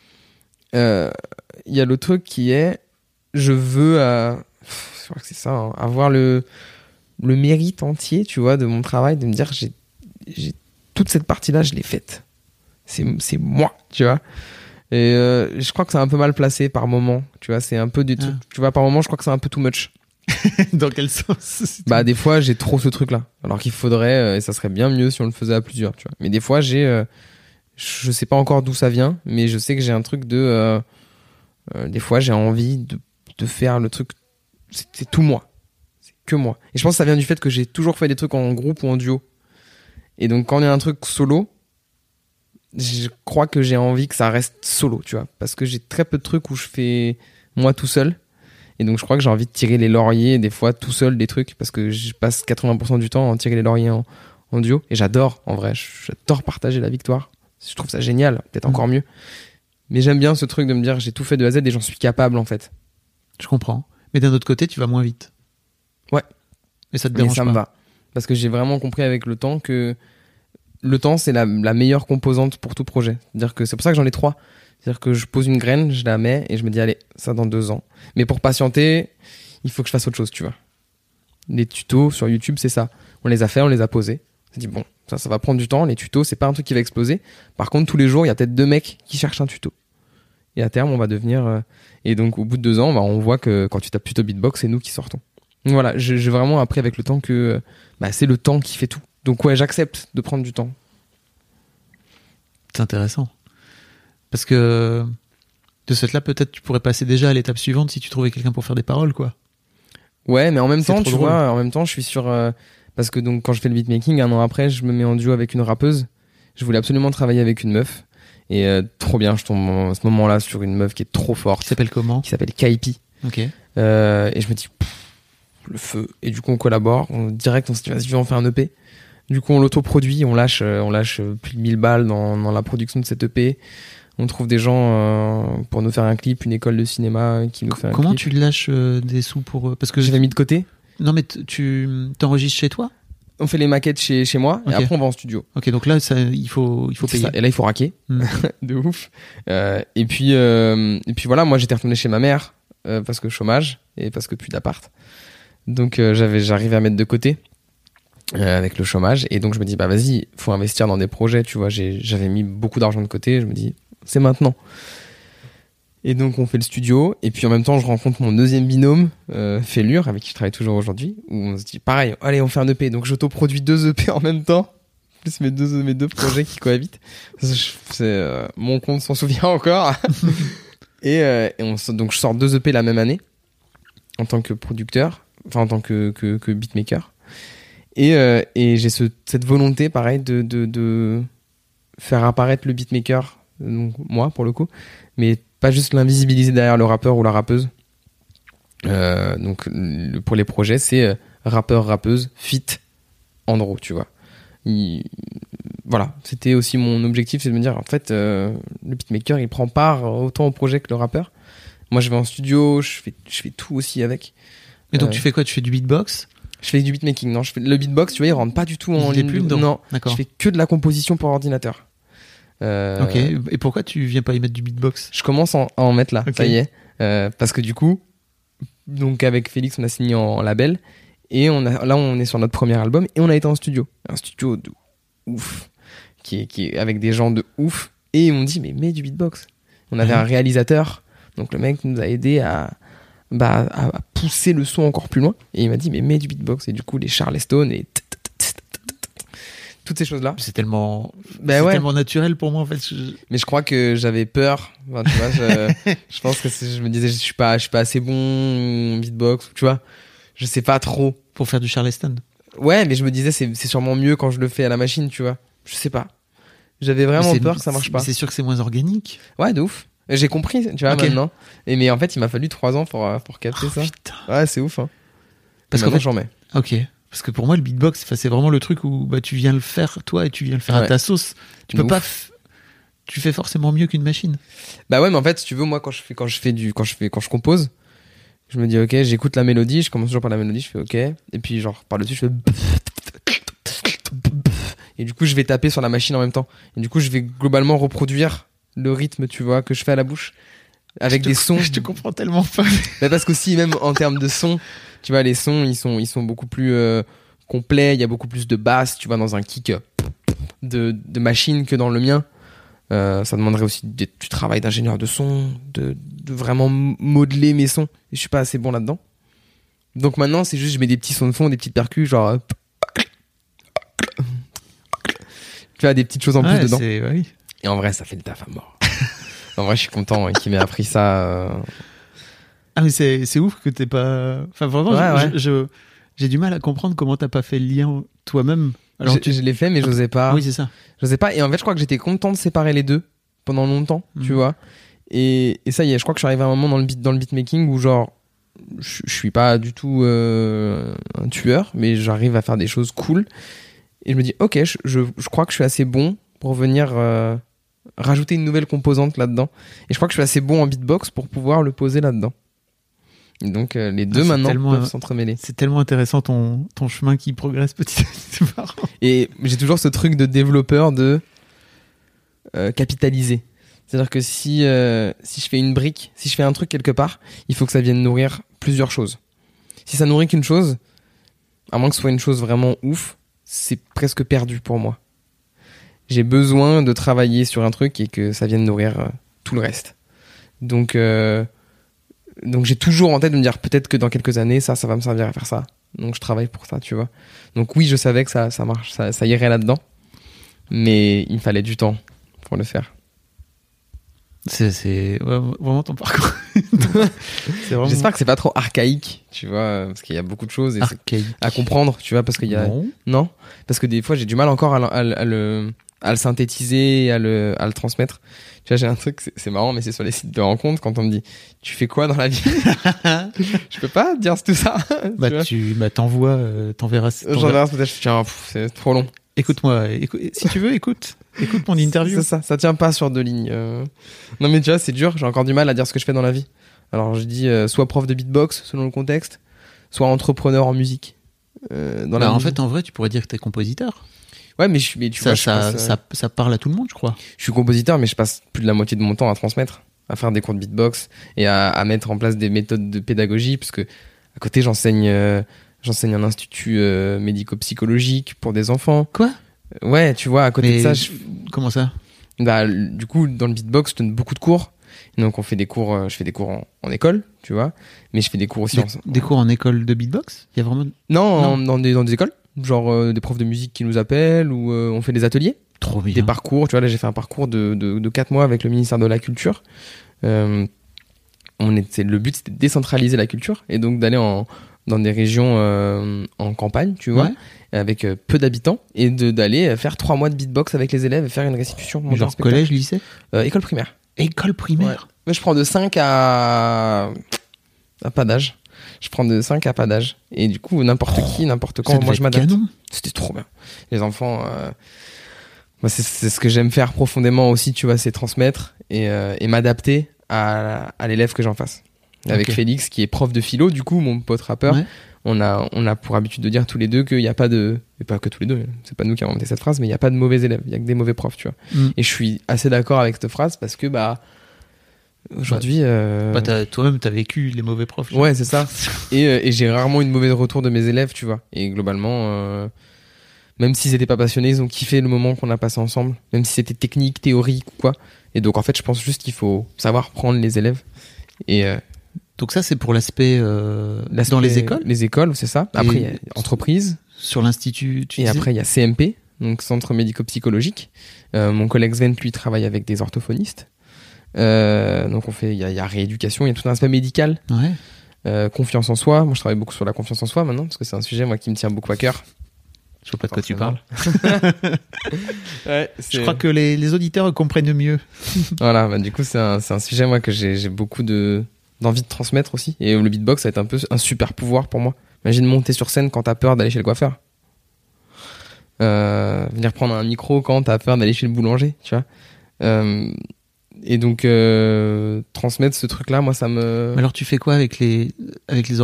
je veux, je crois que c'est ça, hein, avoir le mérite entier, tu vois, de mon travail, de me dire, j'ai toute cette partie-là, je l'ai faite. C'est moi, tu vois. Et je crois que c'est un peu mal placé par moment, tu vois, c'est un peu des trucs, tu vois, par moment, je crois que c'est un peu too much. Dans quel sens? Des fois, j'ai trop ce truc-là. Alors qu'il faudrait, et ça serait bien mieux si on le faisait à plusieurs, tu vois. Mais des fois, je sais pas encore d'où ça vient, mais je sais que j'ai un truc de, des fois, j'ai envie de faire le truc, c'est tout moi. C'est que moi. Et je pense que ça vient du fait que j'ai toujours fait des trucs en groupe ou en duo. Et donc, quand il y a un truc solo, je crois que j'ai envie que ça reste solo, tu vois. Parce que j'ai très peu de trucs où je fais moi tout seul. Et donc, je crois que j'ai envie de tirer les lauriers, des fois, tout seul, des trucs. Parce que je passe 80% du temps à en tirer les lauriers en duo. Et j'adore, en vrai. J'adore partager la victoire. Je trouve ça génial. Peut-être encore mieux. Mais j'aime bien ce truc de me dire, j'ai tout fait de A à Z et j'en suis capable, en fait. Je comprends. Mais d'un autre côté, tu vas moins vite. Ouais. Et ça te dérange pas? Mais ça me va. Parce que j'ai vraiment compris avec le temps que le temps, c'est la meilleure composante pour tout projet. C'est-à-dire que c'est pour ça que j'en ai 3. C'est-à-dire que je pose une graine, je la mets et je me dis, allez, ça dans 2 ans. Mais pour patienter, il faut que je fasse autre chose, tu vois. Les tutos sur YouTube, c'est ça. On les a fait, on les a posés. On s'est dit, bon, ça va prendre du temps. Les tutos, c'est pas un truc qui va exploser. Par contre, tous les jours, il y a peut-être 2 mecs qui cherchent un tuto. et à terme on va devenir et donc au bout de 2 ans on voit que quand tu tapes Tuto Beatbox, c'est nous qui sortons. Donc voilà, j'ai vraiment appris avec le temps que c'est le temps qui fait tout. Donc ouais, j'accepte de prendre du temps. C'est intéressant. Parce que de cette là, peut-être tu pourrais passer déjà à l'étape suivante si tu trouvais quelqu'un pour faire des paroles, quoi. Ouais, mais en même temps, tu drôle. vois, en même temps, je suis sur parce que donc quand je fais le beatmaking, 1 an après, je me mets en duo avec une rappeuse. Je voulais absolument travailler avec une meuf et trop bien, je tombe à ce moment-là sur une meuf qui est trop forte. Qui s'appelle comment ? Qui s'appelle Kaipi. Ok. Et je me dis le feu. Et du coup, on collabore. Direct, on se dit vas-y, on fait un EP. Du coup, on l'autoproduit, on lâche plus de 1000 balles dans la production de cet EP. On trouve des gens pour nous faire un clip, une école de cinéma qui nous fait un clip. Comment tu lâches des sous pour... Parce que je l'ai mis de côté. Non, mais tu t'enregistres chez toi ? On fait les maquettes chez moi, okay. Et après on va en studio. Ok, donc là, il faut payer. Ça. Et là, il faut raquer. De ouf. Et puis voilà, moi j'étais retourné chez ma mère parce que chômage et parce que plus d'appart. Donc j'arrivais à mettre de côté avec le chômage. Et donc je me dis, vas-y, faut investir dans des projets, tu vois. J'avais mis beaucoup d'argent de côté. Je me dis, c'est maintenant. Et donc on fait le studio. Et puis en même temps, je rencontre mon deuxième binôme, Félure, avec qui je travaille toujours aujourd'hui. Où on se dit, pareil, allez, on fait un EP. Donc j'autoproduis 2 EP en même temps. Plus mes deux projets qui cohabitent. Mon compte s'en souvient encore. Donc je sors 2 EP la même année. En tant que producteur. Enfin, en tant que beatmaker. Et j'ai cette volonté, pareil, de faire apparaître le beatmaker, donc moi, pour le coup, mais pas juste l'invisibiliser derrière le rappeur ou la rappeuse. Donc, pour les projets, c'est rappeur, rappeuse, feat, Andro, tu vois. Voilà, c'était aussi mon objectif, c'est de me dire, en fait, le beatmaker, il prend part autant au projet que le rappeur. Moi, je vais en studio, je fais tout aussi avec. Et donc, tu fais quoi ? Tu fais du beatbox ? Je fais du beatmaking, non. Le beatbox, tu vois, il rentre pas du tout en ligne. Plus dedans. Non, d'accord. Je fais que de la composition pour ordinateur. Ok. Et pourquoi tu viens pas y mettre du beatbox ? Je commence à en mettre là, okay. Ça y est. Parce que du coup, donc avec Félix, on a signé en label et là, on est sur notre premier album et on a été en studio. Un studio de ouf, qui est avec des gens de ouf. Et ils m'ont dit, mais mets du beatbox. On avait un réalisateur, donc le mec nous a aidé à pousser le son encore plus loin et il m'a dit mais mets du beatbox et du coup les Charleston et toutes ces choses là c'est tellement tellement naturel pour moi en fait. Mais je crois que j'avais peur, enfin, tu vois, je pense que je me disais je suis pas assez bon en beatbox, tu vois, je sais pas trop pour faire du Charleston. Ouais, mais je me disais c'est sûrement mieux quand je le fais à la machine, tu vois, je sais pas, j'avais vraiment peur que ça marche pas. C'est sûr que c'est moins organique. Ouais, de ouf. J'ai compris, tu vois, maintenant. Mais en fait, il m'a fallu 3 ans pour capter ça. Putain. Ouais, c'est ouf. Hein. Parce qu'en fait, j'en mets. Ok. Parce que pour moi, le beatbox, c'est vraiment le truc où tu viens le faire toi et tu viens le faire à ta sauce. Tu peux pas. Tu fais forcément mieux qu'une machine. Bah ouais, mais en fait, si tu veux, moi, quand je compose, je me dis ok, j'écoute la mélodie, je commence toujours par la mélodie, je fais ok, et puis genre par dessus, je fais. Et du coup, je vais taper sur la machine en même temps. Et du coup, je vais globalement reproduire le rythme, tu vois, que je fais à la bouche avec des sons. Je te comprends tellement pas. Bah parce qu'aussi même en termes de son, tu vois, les sons ils sont beaucoup plus complets, il y a beaucoup plus de basse, tu vois, dans un kick de machine que dans le mien. Ça demanderait aussi du travail d'ingénieur de son, de vraiment modeler mes sons et je suis pas assez bon là-dedans. Donc maintenant, c'est juste je mets des petits sons de fond, des petites percus genre tu vois, des petites choses en plus dedans. Oui. Et en vrai, ça fait le taf à mort. En vrai, je suis content qu'il m'ait appris ça. Ah, mais c'est ouf que t'aies pas. Enfin, vraiment, j'ai du mal à comprendre comment t'as pas fait le lien toi-même. Alors, je l'ai fait, mais j'osais pas. Oui, c'est ça. J'osais pas. Et en fait, je crois que j'étais content de séparer les deux pendant longtemps, tu vois. Et ça y est, je crois que je suis arrivé à un moment dans le beatmaking où, genre, je suis pas du tout un tueur, mais j'arrive à faire des choses cool. Et je me dis, ok, je crois que je suis assez bon pour venir rajouter une nouvelle composante là-dedans. Et je crois que je suis assez bon en beatbox pour pouvoir le poser là-dedans. Et donc les deux maintenant peuvent s'entremêler. C'est tellement intéressant ton chemin qui progresse petit à petit. C'est marrant. Et j'ai toujours ce truc de développeur de capitaliser. C'est-à-dire que si je fais une brique, si je fais un truc quelque part, il faut que ça vienne nourrir plusieurs choses. Si ça nourrit qu'une chose, à moins que ce soit une chose vraiment ouf, c'est presque perdu pour moi. J'ai besoin de travailler sur un truc et que ça vienne nourrir tout le reste. Donc j'ai toujours en tête de me dire peut-être que dans quelques années, ça va me servir à faire ça. Donc je travaille pour ça, tu vois. Donc oui, je savais que ça marche, ça irait là-dedans. Mais il me fallait du temps pour le faire. C'est vraiment ton parcours. C'est vraiment... J'espère que c'est pas trop archaïque, tu vois, parce qu'il y a beaucoup de choses à comprendre, tu vois, parce qu'il y a... Non, parce que des fois, j'ai du mal encore à le synthétiser, à le transmettre. Tu vois, j'ai un truc, c'est marrant, mais c'est sur les sites de rencontres, quand on me dit « Tu fais quoi dans la vie ?» Je peux pas dire tout ça. T'enverras peut-être, tiens, c'est trop long. Écoute-moi, si tu veux, écoute mon interview. C'est ça tient pas sur 2 lignes. Non mais tu vois, c'est dur, j'ai encore du mal à dire ce que je fais dans la vie. Alors je dis soit prof de beatbox, selon le contexte, soit entrepreneur en musique. En fait, en vrai, tu pourrais dire que t'es compositeur. Ouais, mais ça parle à tout le monde, je crois. Je suis compositeur, mais je passe plus de la moitié de mon temps à transmettre, à faire des cours de beatbox et à mettre en place des méthodes de pédagogie, parce que à côté, j'enseigne un institut médico-psychologique pour des enfants. Quoi ? Ouais, tu vois, à côté de ça... Comment ça ? Du coup, dans le beatbox, je donne beaucoup de cours. Donc, je fais des cours en école, tu vois. Mais je fais des cours aussi des cours en école de beatbox ? Il y a vraiment... Non. Dans des écoles. Genre des profs de musique qui nous appellent, ou on fait des ateliers. Trop bien. Des parcours, tu vois, là, j'ai fait un parcours de 4 mois avec le ministère de la Culture. Le but, c'était de décentraliser la culture et donc d'aller dans des régions en campagne, tu vois, avec peu d'habitants, et d'aller faire 3 mois de beatbox avec les élèves et faire une restitution. Genre collège, lycée ? École primaire. École primaire ? Ouais. Mais je prends de 5 à pas d'âge. Je prends de 5 à pas d'âge. Et du coup, n'importe qui, n'importe quand, moi je m'adapte. Canon. C'était trop bien. Les enfants, c'est ce que j'aime faire profondément aussi, tu vois, c'est transmettre et m'adapter à l'élève que j'en face. Avec Félix, qui est prof de philo, du coup, mon pote rappeur, on a pour habitude de dire tous les deux qu'il n'y a pas de... Et pas que tous les deux, c'est pas nous qui avons inventé cette phrase, mais il n'y a pas de mauvais élèves, il n'y a que des mauvais profs, tu vois. Et je suis assez d'accord avec cette phrase parce que, aujourd'hui... toi-même, t'as vécu les mauvais profs. Ouais, c'est ça. Et j'ai rarement une mauvaise retour de mes élèves, tu vois. Et globalement, même s'ils étaient pas passionnés, ils ont kiffé le moment qu'on a passé ensemble, même si c'était technique, théorique ou quoi. Et donc, en fait, je pense juste qu'il faut savoir prendre les élèves. Et... Donc ça, c'est pour l'aspect dans les écoles ? Les écoles, c'est ça. Après, il y a entreprise. Sur l'institut, tu Et disais ? après, il y a CMP, donc Centre médico-psychologique. Mon collègue Sven, lui, travaille avec des orthophonistes. Donc il y a rééducation, il y a tout un aspect médical. Confiance en soi. Moi, je travaille beaucoup sur la confiance en soi maintenant, parce que c'est un sujet, moi, qui me tient beaucoup à cœur. Je vois pas de quoi tu parles. Je crois que les auditeurs comprennent mieux. Voilà, du coup, c'est un sujet, moi, que j'ai beaucoup d'envie de transmettre aussi. Et le beatbox, ça va être un peu un super pouvoir pour moi. Imagine monter sur scène quand t'as peur d'aller chez le coiffeur. Venir prendre un micro quand t'as peur d'aller chez le boulanger, tu vois. Et donc, transmettre ce truc-là, moi, ça me... Alors, tu fais quoi avec les orthophonistes ?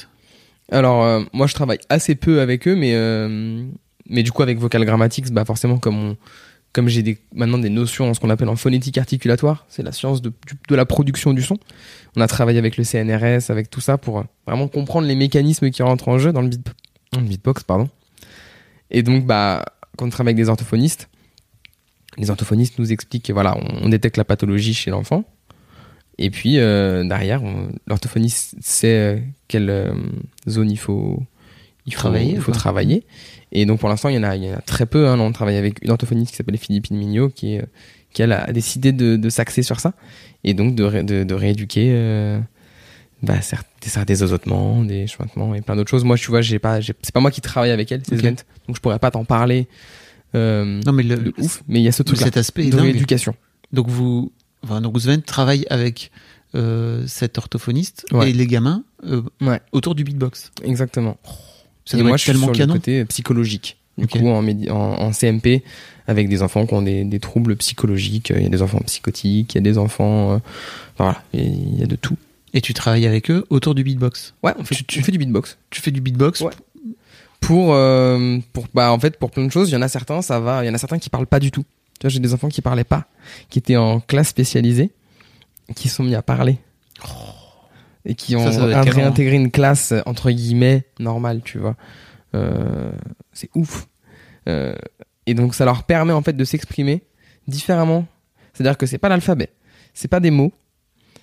Alors, moi, je travaille assez peu avec eux, mais du coup, avec Vocal Grammatics, forcément, comme j'ai maintenant des notions en ce qu'on appelle en phonétique articulatoire, c'est la science de la production du son. On a travaillé avec le CNRS, avec tout ça, pour vraiment comprendre les mécanismes qui rentrent en jeu dans le beatbox, pardon. Et donc, quand on travaille avec des orthophonistes, les orthophonistes nous expliquent que voilà, on détecte la pathologie chez l'enfant. Et puis, derrière, l'orthophoniste sait quelle zone il faut travailler. Et donc, pour l'instant, il y en a très peu. On travaille avec une orthophoniste qui s'appelle Philippine Mignot, qui elle a décidé de s'axer sur ça. Et donc, de rééduquer des osotements, des chuintements et plein d'autres choses. Moi, tu vois, c'est pas moi qui travaille avec elle, c'est Sven. Donc, je pourrais pas t'en parler. Non, mais ouf. Mais il y a ce truc-là. Cet aspect de rééducation. Donc, Sven travaille avec cet orthophoniste et les gamins autour du beatbox. Exactement. Ça doit moi, être tellement je suis sur canon. le côté psychologique. Du coup, en CMP, avec des enfants qui ont des troubles psychologiques. Il y a des enfants psychotiques, il y a des enfants... voilà, il y a de tout. Et tu travailles avec eux autour du beatbox ? Ouais, on fait du beatbox. Tu fais du beatbox ? Ouais. Pour plein de choses, il y en a certains, il y en a certains qui parlent pas du tout. Tu vois, j'ai des enfants qui parlaient pas, qui étaient en classe spécialisée, qui sont mis à parler. Et qui ont réintégré une classe, entre guillemets, normale, tu vois. C'est ouf. Et donc, ça leur permet, en fait, de s'exprimer différemment. C'est-à-dire que c'est pas l'alphabet, c'est pas des mots,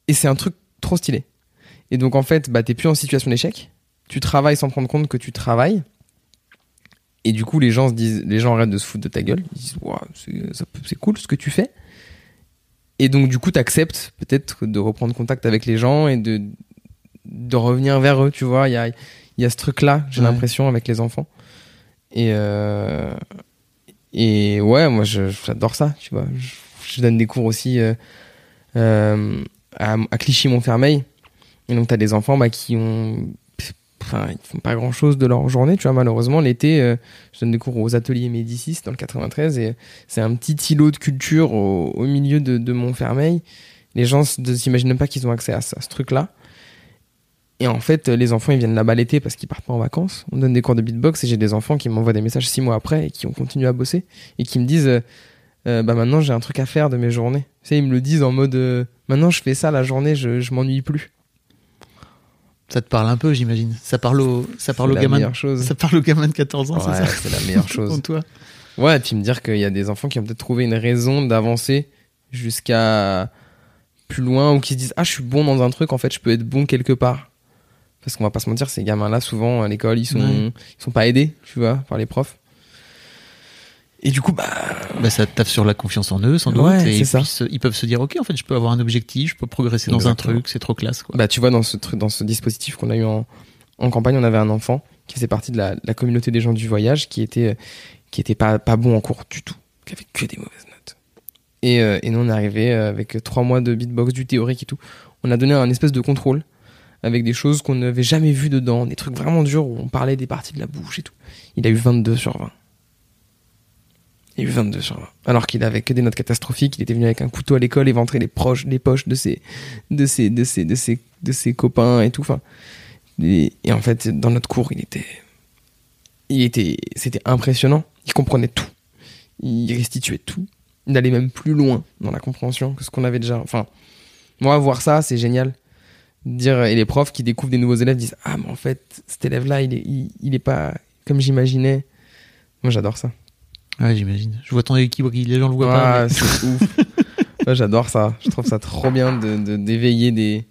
Et c'est un truc trop stylé. Et donc en fait, bah, t'es plus en situation d'échec. Tu travailles sans te rendre compte que tu travailles. Et du coup, les gens arrêtent de se foutre de ta gueule. Ils disent, wow, c'est cool ce que tu fais. Et donc, du coup, t'acceptes peut-être de reprendre contact avec les gens et de revenir vers eux, tu vois. Il y a ce truc-là, j'ai l'impression, avec les enfants. Et ouais, moi, j'adore ça, tu vois. Je donne des cours aussi à Clichy-Montfermeil. Et donc, t'as des enfants qui ont... Enfin, ils font pas grand chose de leur journée, tu vois. Malheureusement, l'été, je donne des cours aux ateliers Médicis dans le 93 et c'est un petit îlot de culture au milieu de Montfermeil. Les gens ne s'imaginent même pas qu'ils ont accès à ce truc-là. Et en fait, les enfants, ils viennent là-bas l'été parce qu'ils partent pas en vacances. On donne des cours de beatbox et j'ai des enfants qui m'envoient des messages 6 mois après et qui ont continué à bosser et qui me disent maintenant, j'ai un truc à faire de mes journées. Tu sais, ils me le disent en mode maintenant, je fais ça la journée, je m'ennuie plus. Ça te parle un peu, j'imagine. Ça parle au gamin. Ça parle au gamin de 14 ans, ouais, c'est ça. C'est la meilleure chose. Pour toi. Ouais, et puis me dire qu'il y a des enfants qui ont peut-être trouvé une raison d'avancer jusqu'à plus loin ou qui se disent je suis bon dans un truc, en fait, je peux être bon quelque part. Parce qu'on va pas se mentir, ces gamins-là, souvent à l'école, ils sont pas aidés, tu vois, par les profs. Et du coup, ça tape sur la confiance en eux, sans doute. Ouais, et c'est ils peuvent se dire, ok, en fait, je peux avoir un objectif, je peux progresser dans un truc, c'est trop classe, quoi. Tu vois, dans ce dispositif qu'on a eu en campagne, on avait un enfant qui faisait partie de la communauté des gens du voyage, qui était pas bon en cours du tout, qui avait que des mauvaises notes. Et nous, on est arrivé avec 3 mois de beatbox, du théorique et tout. On a donné un espèce de contrôle avec des choses qu'on n'avait jamais vues dedans, des trucs vraiment durs où on parlait des parties de la bouche et tout. Il a eu 22 sur 20. Il a eu 22 sur 20. Alors qu'il avait que des notes catastrophiques, il était venu avec un couteau à l'école éventrer les poches de ses copains et tout. Enfin, et en fait, dans notre cours, c'était impressionnant. Il comprenait tout. Il restituait tout. Il allait même plus loin dans la compréhension que ce qu'on avait déjà. Enfin, moi, voir ça, c'est génial. Et les profs qui découvrent des nouveaux élèves disent mais en fait, cet élève-là, il est pas comme j'imaginais. Moi, j'adore ça. Ouais, j'imagine. Je vois ton équipe, les gens le voient pas. C'est ouf. Ouais, j'adore ça. Je trouve ça trop bien d'éveiller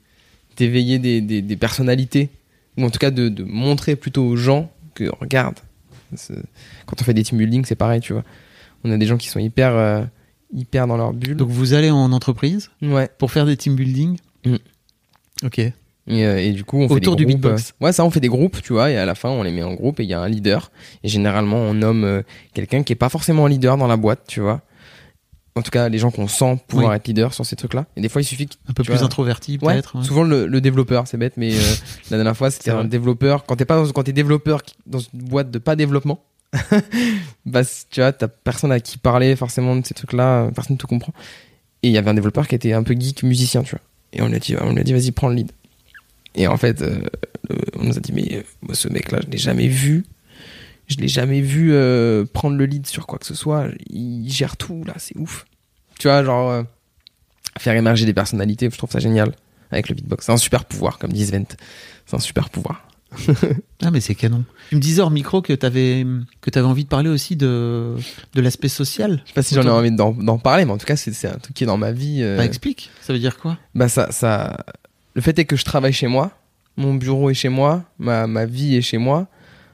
des personnalités. Ou en tout cas, de montrer plutôt aux gens que, regarde, quand on fait des team building, c'est pareil, tu vois. On a des gens qui sont hyper dans leur bulle. Donc, vous allez en entreprise pour faire des team building. Ok. Et du coup, on fait autour des groupes. Du beatbox. Ouais, ça, on fait des groupes, tu vois, et à la fin, on les met en groupe et il y a un leader. Et généralement, on nomme quelqu'un qui est pas forcément leader dans la boîte, tu vois. En tout cas, les gens qu'on sent pouvoir être leader sur ces trucs-là. Et des fois, il suffit un peu plus introverti, peut-être. Ouais. Souvent, le développeur, c'est bête, mais la dernière fois, c'était un développeur. Quand t'es développeur dans une boîte de pas développement, tu vois, t'as personne à qui parler forcément de ces trucs-là, personne ne te comprend. Et il y avait un développeur qui était un peu geek musicien, tu vois. Et on lui a dit, vas-y, prends le lead. Et en fait, on nous a dit, mais moi, ce mec-là, je l'ai jamais vu. Je l'ai jamais vu prendre le lead sur quoi que ce soit. Il gère tout, là, c'est ouf. Tu vois, genre, faire émerger des personnalités, je trouve ça génial avec le beatbox. C'est un super pouvoir, comme dit Svent. C'est un super pouvoir. Mais c'est canon. Tu me disais hors micro que t'avais envie de parler aussi de l'aspect social. Je sais pas si j'en ai envie d'en parler, mais en tout cas, c'est un truc qui est dans ma vie. Explique. Ça veut dire quoi? Ça... Le fait est que je travaille chez moi, mon bureau est chez moi, ma vie est chez moi,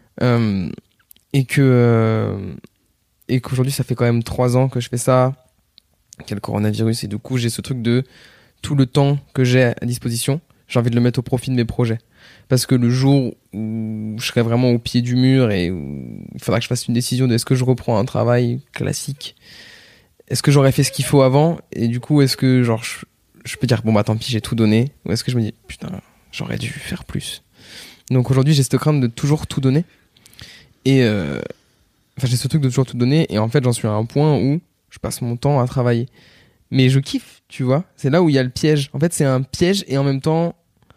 et qu'aujourd'hui ça fait quand même 3 ans que je fais ça, qu'il y a le coronavirus, et du coup j'ai ce truc de tout le temps que j'ai à disposition, j'ai envie de le mettre au profit de mes projets. Parce que le jour où je serai vraiment au pied du mur et où il faudra que je fasse une décision de est-ce que je reprends un travail classique, est-ce que j'aurais fait ce qu'il faut avant, et du coup est-ce que genre je peux dire tant pis, j'ai tout donné, ou est-ce que je me dis putain, j'aurais dû faire plus. Donc aujourd'hui j'ai cette crainte de toujours tout donner, et j'ai ce truc de toujours tout donner, et en fait j'en suis à un point où je passe mon temps à travailler, mais je kiffe, tu vois. C'est là où il y a le piège. En fait c'est un piège, et en même temps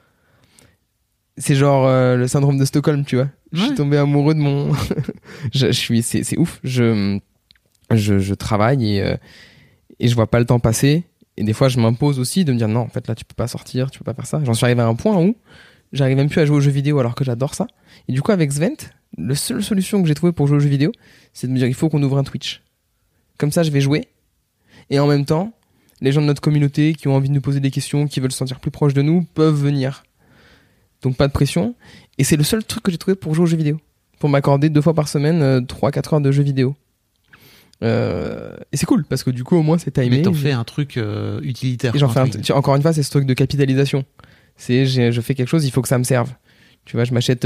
c'est genre le syndrome de Stockholm, tu vois. Je suis tombé amoureux de mon c'est ouf. Je travaille et je vois pas le temps passer. Et des fois, je m'impose aussi de me dire non, en fait, là, tu peux pas sortir, tu peux pas faire ça. J'en suis arrivé à un point où j'arrive même plus à jouer aux jeux vidéo alors que j'adore ça. Et du coup, avec Svent, la seule solution que j'ai trouvée pour jouer aux jeux vidéo, c'est de me dire il faut qu'on ouvre un Twitch. Comme ça, je vais jouer. Et en même temps, les gens de notre communauté qui ont envie de nous poser des questions, qui veulent se sentir plus proches de nous, peuvent venir. Donc pas de pression. Et c'est le seul truc que j'ai trouvé pour jouer aux jeux vidéo. Pour m'accorder 2 fois par semaine 3-4 heures de jeux vidéo. Et c'est cool parce que du coup au moins c'est timé. Mais t'en fais un truc utilitaire. Et j'en fais encore une fois, c'est ce truc de capitalisation. C'est je fais quelque chose, il faut que ça me serve. Tu vois, je m'achète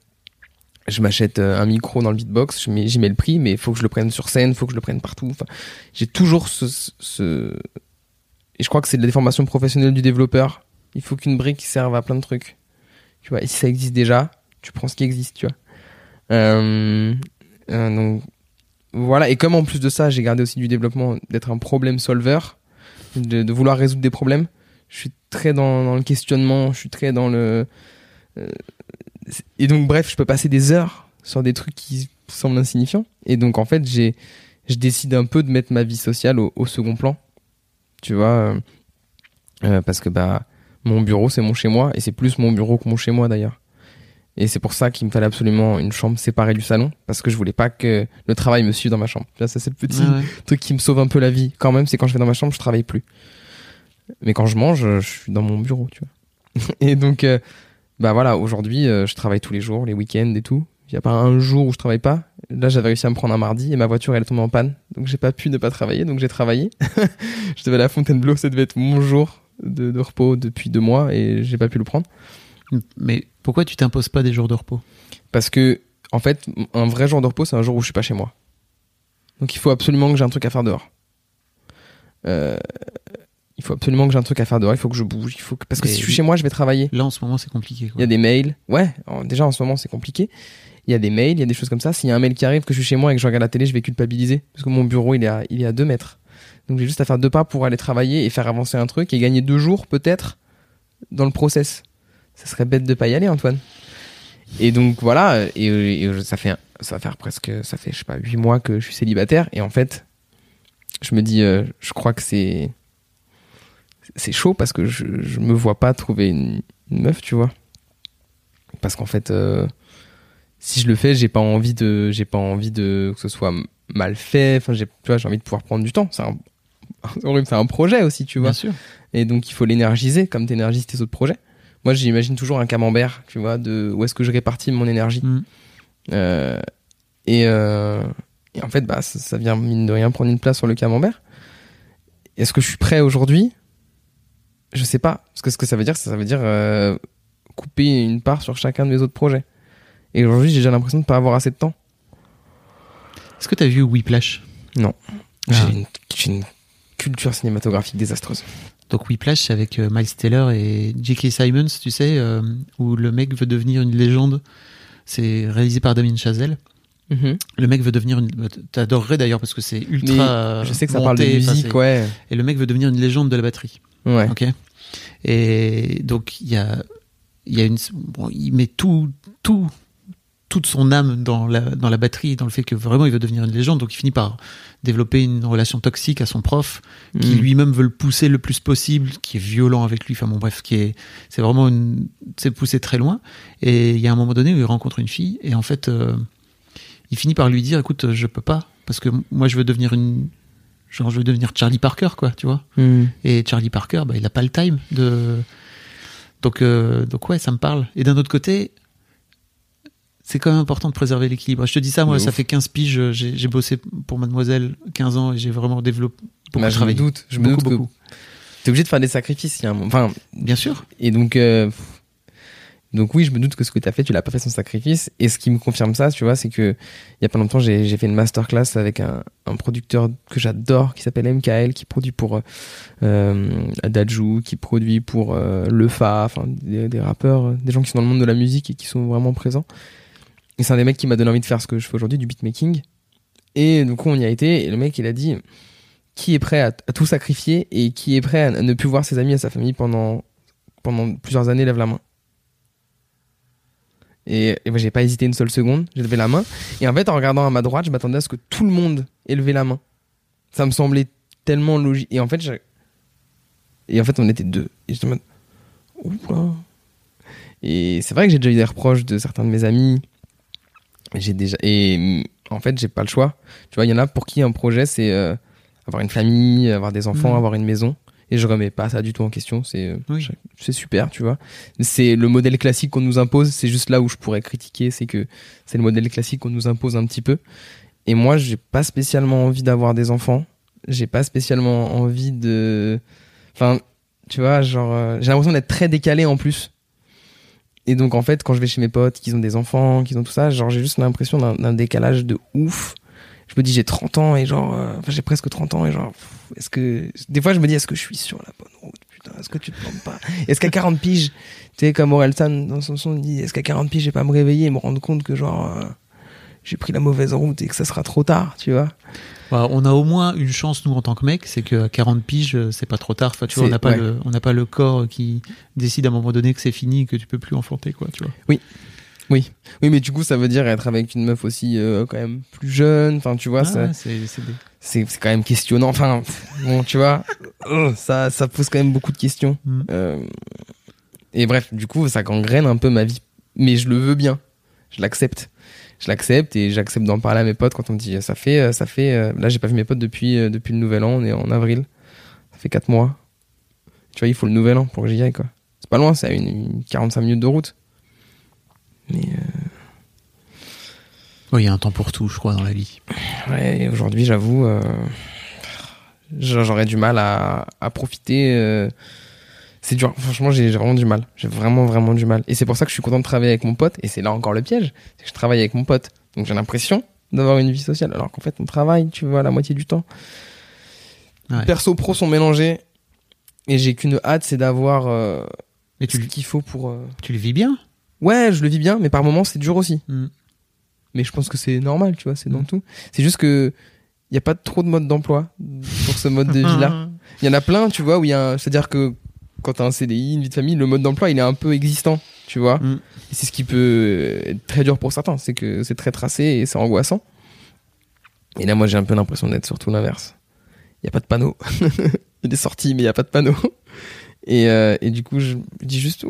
un micro dans le beatbox, j'y mets le prix, mais il faut que je le prenne sur scène, il faut que je le prenne partout. Enfin, j'ai toujours et je crois que c'est de la déformation professionnelle du développeur. Il faut qu'une brique serve à plein de trucs. Tu vois, et si ça existe déjà, tu prends ce qui existe, tu vois. Donc voilà, et comme en plus de ça, j'ai gardé aussi du développement, d'être un problem solver, de vouloir résoudre des problèmes. Je suis très dans le questionnement, je suis très dans le... Et donc bref, je peux passer des heures sur des trucs qui semblent insignifiants. Et donc en fait, je décide un peu de mettre ma vie sociale au second plan. Tu vois, parce que mon bureau, c'est mon chez-moi, et c'est plus mon bureau que mon chez-moi d'ailleurs. Et c'est pour ça qu'il me fallait absolument une chambre séparée du salon, parce que je voulais pas que le travail me suive dans ma chambre. Ça, c'est le petit truc qui me sauve un peu la vie. Quand même, c'est quand je vais dans ma chambre, je travaille plus. Mais quand je mange, je suis dans mon bureau, tu vois. Et donc, voilà, aujourd'hui, je travaille tous les jours, les week-ends et tout. Il y a pas un jour où je travaille pas. Là, j'avais réussi à me prendre un mardi et ma voiture, elle est tombée en panne. Donc, j'ai pas pu ne pas travailler. Donc, j'ai travaillé. Je devais aller à Fontainebleau, ça devait être mon jour de repos depuis 2 mois et j'ai pas pu le prendre. Mais pourquoi tu t'imposes pas des jours de repos ? Parce que, en fait, un vrai jour de repos, c'est un jour où je suis pas chez moi. Donc, il faut absolument que j'ai un truc à faire dehors. Il faut absolument que j'ai un truc à faire dehors. Il faut que je bouge. Parce que si je suis chez moi, je vais travailler. Là, en ce moment, c'est compliqué, quoi. Il y a des mails. Ouais, déjà, en ce moment, c'est compliqué. Il y a des mails, il y a des choses comme ça. S'il y a un mail qui arrive, que je suis chez moi et que je regarde la télé, je vais culpabiliser. Parce que mon bureau, il est à 2 mètres. Donc, j'ai juste à faire 2 pas pour aller travailler et faire avancer un truc et gagner 2 jours, peut-être, dans le process. Ça serait bête de pas y aller, Antoine. Et donc, voilà. Et ça fait, je sais pas, 8 mois que je suis célibataire. Et en fait, je me dis, je crois que c'est chaud parce que je me vois pas trouver une meuf, tu vois. Parce qu'en fait, si je le fais, j'ai pas envie de que ce soit mal fait. Enfin, tu vois, j'ai envie de pouvoir prendre du temps. C'est un projet aussi, tu vois. Bien sûr. Et donc, il faut l'énergiser comme t'énergises tes autres projets. Moi, j'imagine toujours un camembert, tu vois, de où est-ce que je répartis mon énergie. Et en fait, ça vient mine de rien prendre une place sur le camembert. Est-ce que je suis prêt aujourd'hui ? Je sais pas. Parce que ce que ça veut dire couper une part sur chacun de mes autres projets. Et aujourd'hui, j'ai déjà l'impression de pas avoir assez de temps. Est-ce que t'as vu Whiplash ? Non. J'ai une culture cinématographique désastreuse. Donc Whiplash, c'est avec Miles Teller et J.K. Simmons, tu sais, où le mec veut devenir une légende. C'est réalisé par Damien Chazelle. Le mec veut devenir t'adorerais d'ailleurs parce que c'est ultra. Je sais que ça parle de musique, ouais. Et le mec veut devenir une légende de la batterie. Ouais. Ok. Et donc il met toute son âme dans la batterie, dans le fait que vraiment il veut devenir une légende. Donc il finit par développer une relation toxique à son prof, qui lui-même veut le pousser le plus possible, qui est violent avec lui. Enfin bon, bref, c'est vraiment c'est poussé très loin. Et il y a un moment donné où il rencontre une fille et en fait, il finit par lui dire, écoute, je peux pas parce que moi je veux devenir Charlie Parker, quoi, tu vois. Et Charlie Parker, il a pas le time donc ouais, ça me parle. Et d'un autre côté, c'est quand même important de préserver l'équilibre. Je te dis ça, moi, ça fait 15 piges, j'ai bossé pour Mademoiselle 15 ans et j'ai vraiment développé beaucoup de travail. Je me doute beaucoup. T'es obligé de faire des sacrifices, enfin, bien sûr. Et donc oui, je me doute que ce que t'as fait, tu l'as pas fait sans sacrifice. Et ce qui me confirme ça, tu vois, c'est que il y a pas longtemps, j'ai fait une masterclass avec un producteur que j'adore, qui s'appelle MKL, qui produit pour Adagio, qui produit pour Lefa, enfin des rappeurs, des gens qui sont dans le monde de la musique et qui sont vraiment présents. Et c'est un des mecs qui m'a donné envie de faire ce que je fais aujourd'hui, du beatmaking. Et du coup, on y a été, et le mec, il a dit, qui est prêt à tout sacrifier et qui est prêt à ne plus voir ses amis et sa famille pendant plusieurs années, lève la main. Et moi, j'ai pas hésité une seule seconde, j'ai levé la main. Et en fait, en regardant à ma droite, je m'attendais à ce que tout le monde ait levé la main. Ça me semblait tellement logique. Et en fait, on était 2. Et j'étais en mode, oula. Et c'est vrai que j'ai déjà eu des reproches de certains de mes amis. Et en fait, j'ai pas le choix. Tu vois, il y en a pour qui un projet, c'est avoir une famille, avoir des enfants, avoir une maison. Et je remets pas ça du tout en question. C'est super, tu vois. C'est le modèle classique qu'on nous impose. C'est juste là où je pourrais critiquer, c'est que c'est le modèle classique qu'on nous impose un petit peu. Et moi, j'ai pas spécialement envie d'avoir des enfants. J'ai pas spécialement envie de... Enfin, tu vois, genre, j'ai l'impression d'être très décalé en plus. Et donc, en fait, quand je vais chez mes potes, qu'ils ont des enfants, qu'ils ont tout ça, genre, j'ai juste l'impression d'un décalage de ouf. Je me dis, j'ai 30 ans et genre, j'ai presque 30 ans et genre, est-ce que, des fois, je me dis, est-ce que je suis sur la bonne route, putain, est-ce que tu te plantes pas? Est-ce qu'à 40 piges, tu sais, comme Orelsan, dans son son, il dit, est-ce qu'à 40 piges, je vais pas me réveiller et me rendre compte que genre, j'ai pris la mauvaise route et que ça sera trop tard, tu vois? Bah, on a au moins une chance, nous, en tant que mec, c'est qu'à 40 piges, c'est pas trop tard. Enfin, tu vois, on n'a pas le corps qui décide à un moment donné que c'est fini, que tu peux plus enfanter, quoi, tu vois. Oui, mais du coup, ça veut dire être avec une meuf aussi quand même plus jeune. Enfin, tu vois, c'est quand même questionnant. Enfin, bon, tu vois, ça pose quand même beaucoup de questions. Et bref, du coup, ça gangrène un peu ma vie. Mais je le veux bien. Je l'accepte et j'accepte d'en parler à mes potes quand on me dit ça fait là, j'ai pas vu mes potes depuis le nouvel an. On est en avril. Ça fait 4 mois. Tu vois, il faut le nouvel an pour que j'y aille, quoi. C'est pas loin, c'est à une 45 minutes de route. Mais il y a un temps pour tout, je crois, dans la vie. Ouais, et aujourd'hui, j'avoue, j'aurais du mal à profiter. C'est dur. Franchement, j'ai vraiment du mal. J'ai vraiment du mal. Et c'est pour ça que je suis content de travailler avec mon pote. Et c'est là encore le piège. C'est que je travaille avec mon pote. Donc j'ai l'impression d'avoir une vie sociale. Alors qu'en fait, on travaille, tu vois, la moitié du temps. Ouais. Perso, pro sont mélangés. Et j'ai qu'une hâte, c'est d'avoir ce qu'il faut pour... Tu le vis bien ? Ouais, je le vis bien, mais par moments, c'est dur aussi. Mais je pense que c'est normal, tu vois, c'est dans tout. C'est juste que il y a pas trop de mode d'emploi pour ce mode de vie-là. Il y en a plein, tu vois, où il y a c'est-à-dire que quand t'as un CDI, une vie de famille, le mode d'emploi, il est un peu existant, tu vois. Et c'est ce qui peut être très dur pour certains, c'est que c'est très tracé et c'est angoissant. Et là, moi, j'ai un peu l'impression d'être surtout l'inverse. Il y a pas de panneau. Il y a des sorties, mais il y a pas de panneau. Et du coup, je dis juste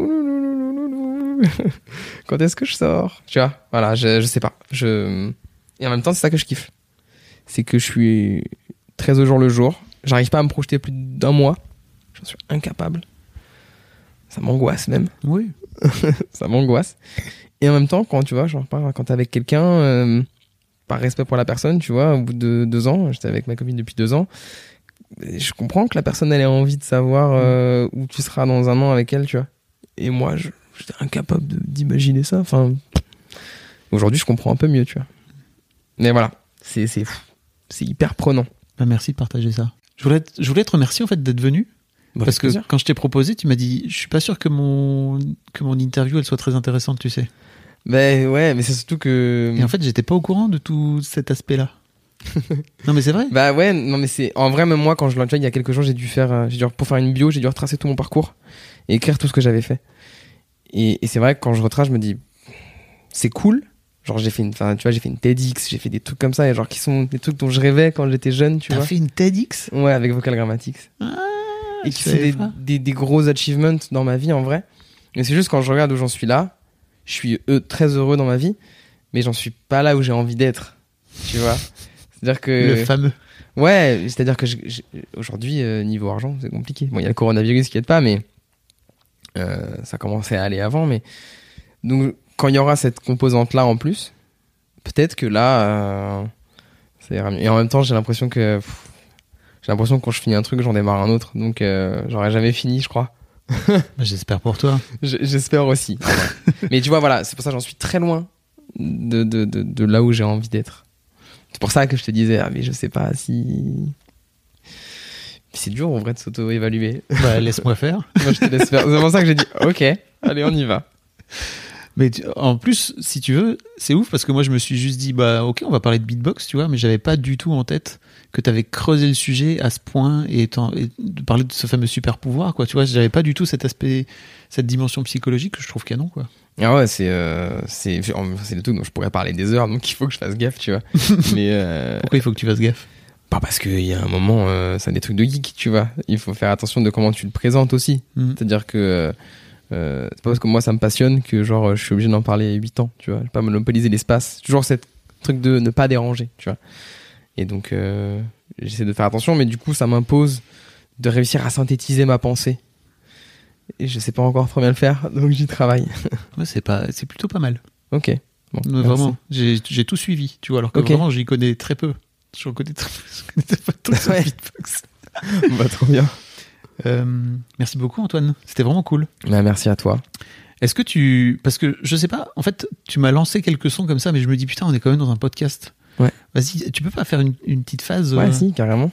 quand est-ce que je sors, tu vois. Voilà, je sais pas. Et en même temps, c'est ça que je kiffe. C'est que je suis très au jour le jour. J'arrive pas à me projeter plus d'1 mois. J'en suis incapable. Ça m'angoisse même. Oui. Ça m'angoisse. Et en même temps, quand tu vois, genre, quand t'es avec quelqu'un, par respect pour la personne, tu vois, au bout de 2 ans, j'étais avec ma copine depuis 2 ans, je comprends que la personne, elle ait envie de savoir où tu seras dans 1 an avec elle, tu vois. Et moi, j'étais incapable d'imaginer ça. Enfin, aujourd'hui, je comprends un peu mieux, tu vois. Mais voilà, c'est hyper prenant. Bah, merci de partager ça. Je voulais te remercier en fait d'être venu. Parce que quand je t'ai proposé, tu m'as dit, je suis pas sûr que mon interview elle soit très intéressante, tu sais. Ben ouais, mais c'est surtout que... Et en fait, j'étais pas au courant de tout cet aspect-là. Non mais c'est vrai. Bah ouais, non mais c'est en vrai, même moi quand je l'ai, il y a quelques jours, pour faire une bio, j'ai dû retracer tout mon parcours et écrire tout ce que j'avais fait. Et c'est vrai que quand je retrace, je me dis c'est cool. Genre j'ai fait une TEDx, j'ai fait des trucs comme ça et genre qui sont des trucs dont je rêvais quand j'étais jeune, tu vois. T'as fait une TEDx ? Ouais, avec Vocal Grammatics. Et qui sont des gros achievements dans ma vie en vrai. Mais c'est juste quand je regarde où j'en suis là, je suis très heureux dans ma vie, mais j'en suis pas là où j'ai envie d'être, tu vois. C'est-à-dire que le fameux. Ouais, c'est-à-dire que aujourd'hui niveau argent c'est compliqué. Bon, il y a le coronavirus qui aide pas, mais ça commençait à aller avant. Mais donc quand il y aura cette composante là en plus, peut-être que là ça ira mieux. Et en même temps j'ai l'impression que quand je finis un truc j'en démarre un autre, donc j'aurais jamais fini, je crois. J'espère pour toi. J'espère aussi. Mais tu vois, voilà, c'est pour ça que j'en suis très loin de là où j'ai envie d'être. C'est pour ça que je te disais, mais je sais pas si... C'est dur en vrai de s'auto-évaluer. Bah, laisse-moi faire. Moi, je te laisse faire. C'est pour ça que j'ai dit, ok, allez, on y va. Mais en plus, si tu veux, c'est ouf parce que moi, je me suis juste dit, bah, ok, on va parler de beatbox, tu vois, mais j'avais pas du tout en tête que t'avais creusé le sujet à ce point et de parler de ce fameux super pouvoir, quoi. Tu vois, j'avais pas du tout cet aspect, cette dimension psychologique que je trouve canon, quoi. Ah ouais, c'est le truc dont je pourrais parler des heures, donc il faut que je fasse gaffe, tu vois. Mais pourquoi il faut que tu fasses gaffe? Pas parce qu'il y a un moment, c'est des trucs de geek, tu vois. Il faut faire attention de comment tu le présentes aussi. C'est-à-dire que c'est pas parce que moi ça me passionne que genre je suis obligé d'en parler 8 ans, tu vois. Je vais pas monopoliser l'espace. C'est toujours cette truc de ne pas déranger, tu vois. Et donc, j'essaie de faire attention, mais du coup, ça m'impose de réussir à synthétiser ma pensée. Et je sais pas encore trop bien le faire, donc j'y travaille. Ouais, c'est plutôt pas mal. Ok. Bon, vraiment, j'ai tout suivi, tu vois, alors que vraiment, j'y connais très peu. Je connais pas tout sur le beatbox. Bah, trop bien. Merci beaucoup, Antoine. C'était vraiment cool. Bah, merci à toi. Est-ce que parce que je sais pas, en fait, tu m'as lancé quelques sons comme ça, mais je me dis, putain, on est quand même dans un podcast. Ouais. Vas-y, tu peux pas faire une petite phase Ouais, si, carrément.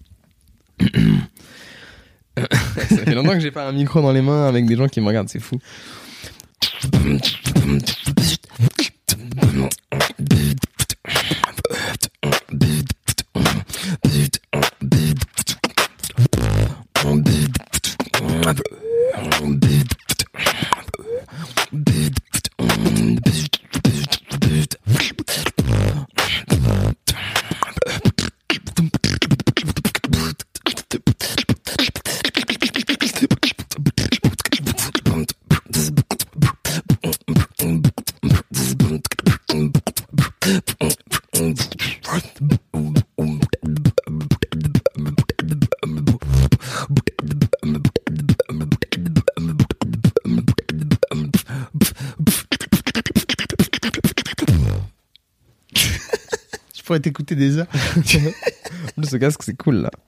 Ça fait longtemps que j'ai pas un micro dans les mains avec des gens qui me regardent, c'est fou. Je pourrais t'écouter des heures. Ce casque, c'est cool, là.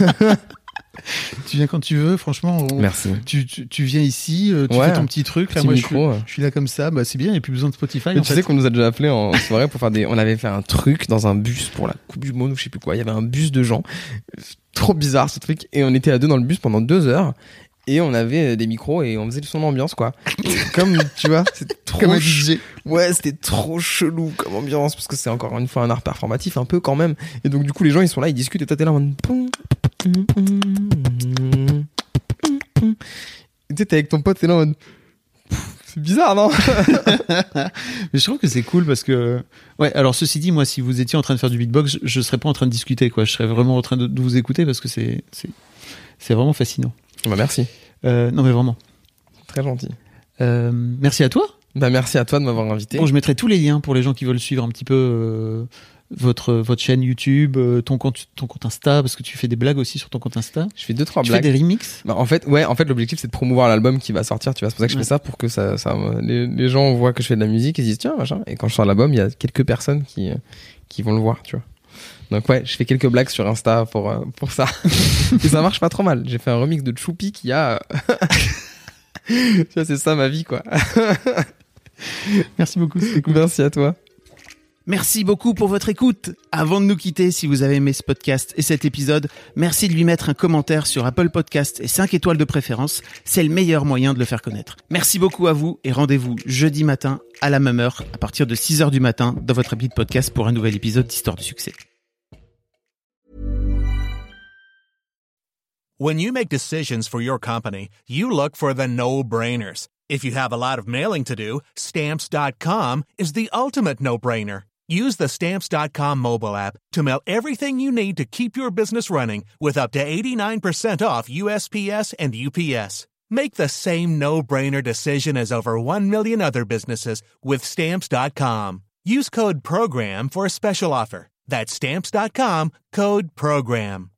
Tu viens quand tu veux, franchement. Merci. Tu viens ici, tu fais ton petit truc. Là, petit moi, micro, je suis là comme ça. Bah, c'est bien, il n'y a plus besoin de Spotify. Mais tu sais qu'on nous a déjà appelé en soirée pour faire on avait fait un truc dans un bus pour la Coupe du Monde ou je sais plus quoi. Il y avait un bus de gens. Trop bizarre, ce truc. Et on était à deux dans le bus pendant 2 heures. Et on avait des micros et on faisait son ambiance, quoi. Comme, tu vois, c'était trop... Comme un DJ. Ouais, c'était trop chelou comme ambiance, parce que c'est encore une fois un art performatif, un peu quand même. Et donc, du coup, les gens, ils sont là, ils discutent, et toi, t'es là en mode... Et tu sais, t'es avec ton pote, t'es là en mode... C'est bizarre, non? Mais je trouve que c'est cool parce que... Ouais, alors ceci dit, moi, si vous étiez en train de faire du beatbox, je serais pas en train de discuter, quoi. Je serais vraiment en train de vous écouter parce que c'est vraiment fascinant. Bah, merci. Non, mais vraiment. Très gentil. Merci à toi. Bah, merci à toi de m'avoir invité. Bon, je mettrai tous les liens pour les gens qui veulent suivre un petit peu votre chaîne YouTube, ton compte Insta, parce que tu fais des blagues aussi sur ton compte Insta. Je fais 2-3 blagues. Tu fais des remixes. Bah, en fait, l'objectif, c'est de promouvoir l'album qui va sortir, tu vois. C'est pour ça que je fais ça, pour que les gens voient que je fais de la musique et se disent, tiens, machin. Et quand je sors l'album, il y a quelques personnes qui vont le voir, tu vois. Donc ouais, je fais quelques blagues sur Insta pour ça. Et ça marche pas trop mal. J'ai fait un remix de Choupi qui a... Tu vois, c'est ça ma vie, quoi. Merci beaucoup, c'était cool. Merci à toi. Merci beaucoup pour votre écoute. Avant de nous quitter, si vous avez aimé ce podcast et cet épisode, merci de lui mettre un commentaire sur Apple Podcasts et 5 étoiles de préférence. C'est le meilleur moyen de le faire connaître. Merci beaucoup à vous et rendez-vous jeudi matin à la même heure, à partir de 6h du matin, dans votre appli de podcast pour un nouvel épisode d'Histoire de succès. When you make decisions for your company, you look for the no-brainers. If you have a lot of mailing to do, Stamps.com is the ultimate no-brainer. Use the Stamps.com mobile app to mail everything you need to keep your business running with up to 89% off USPS and UPS. Make the same no-brainer decision as over 1 million other businesses with Stamps.com. Use code PROGRAM for a special offer. That's Stamps.com, code PROGRAM.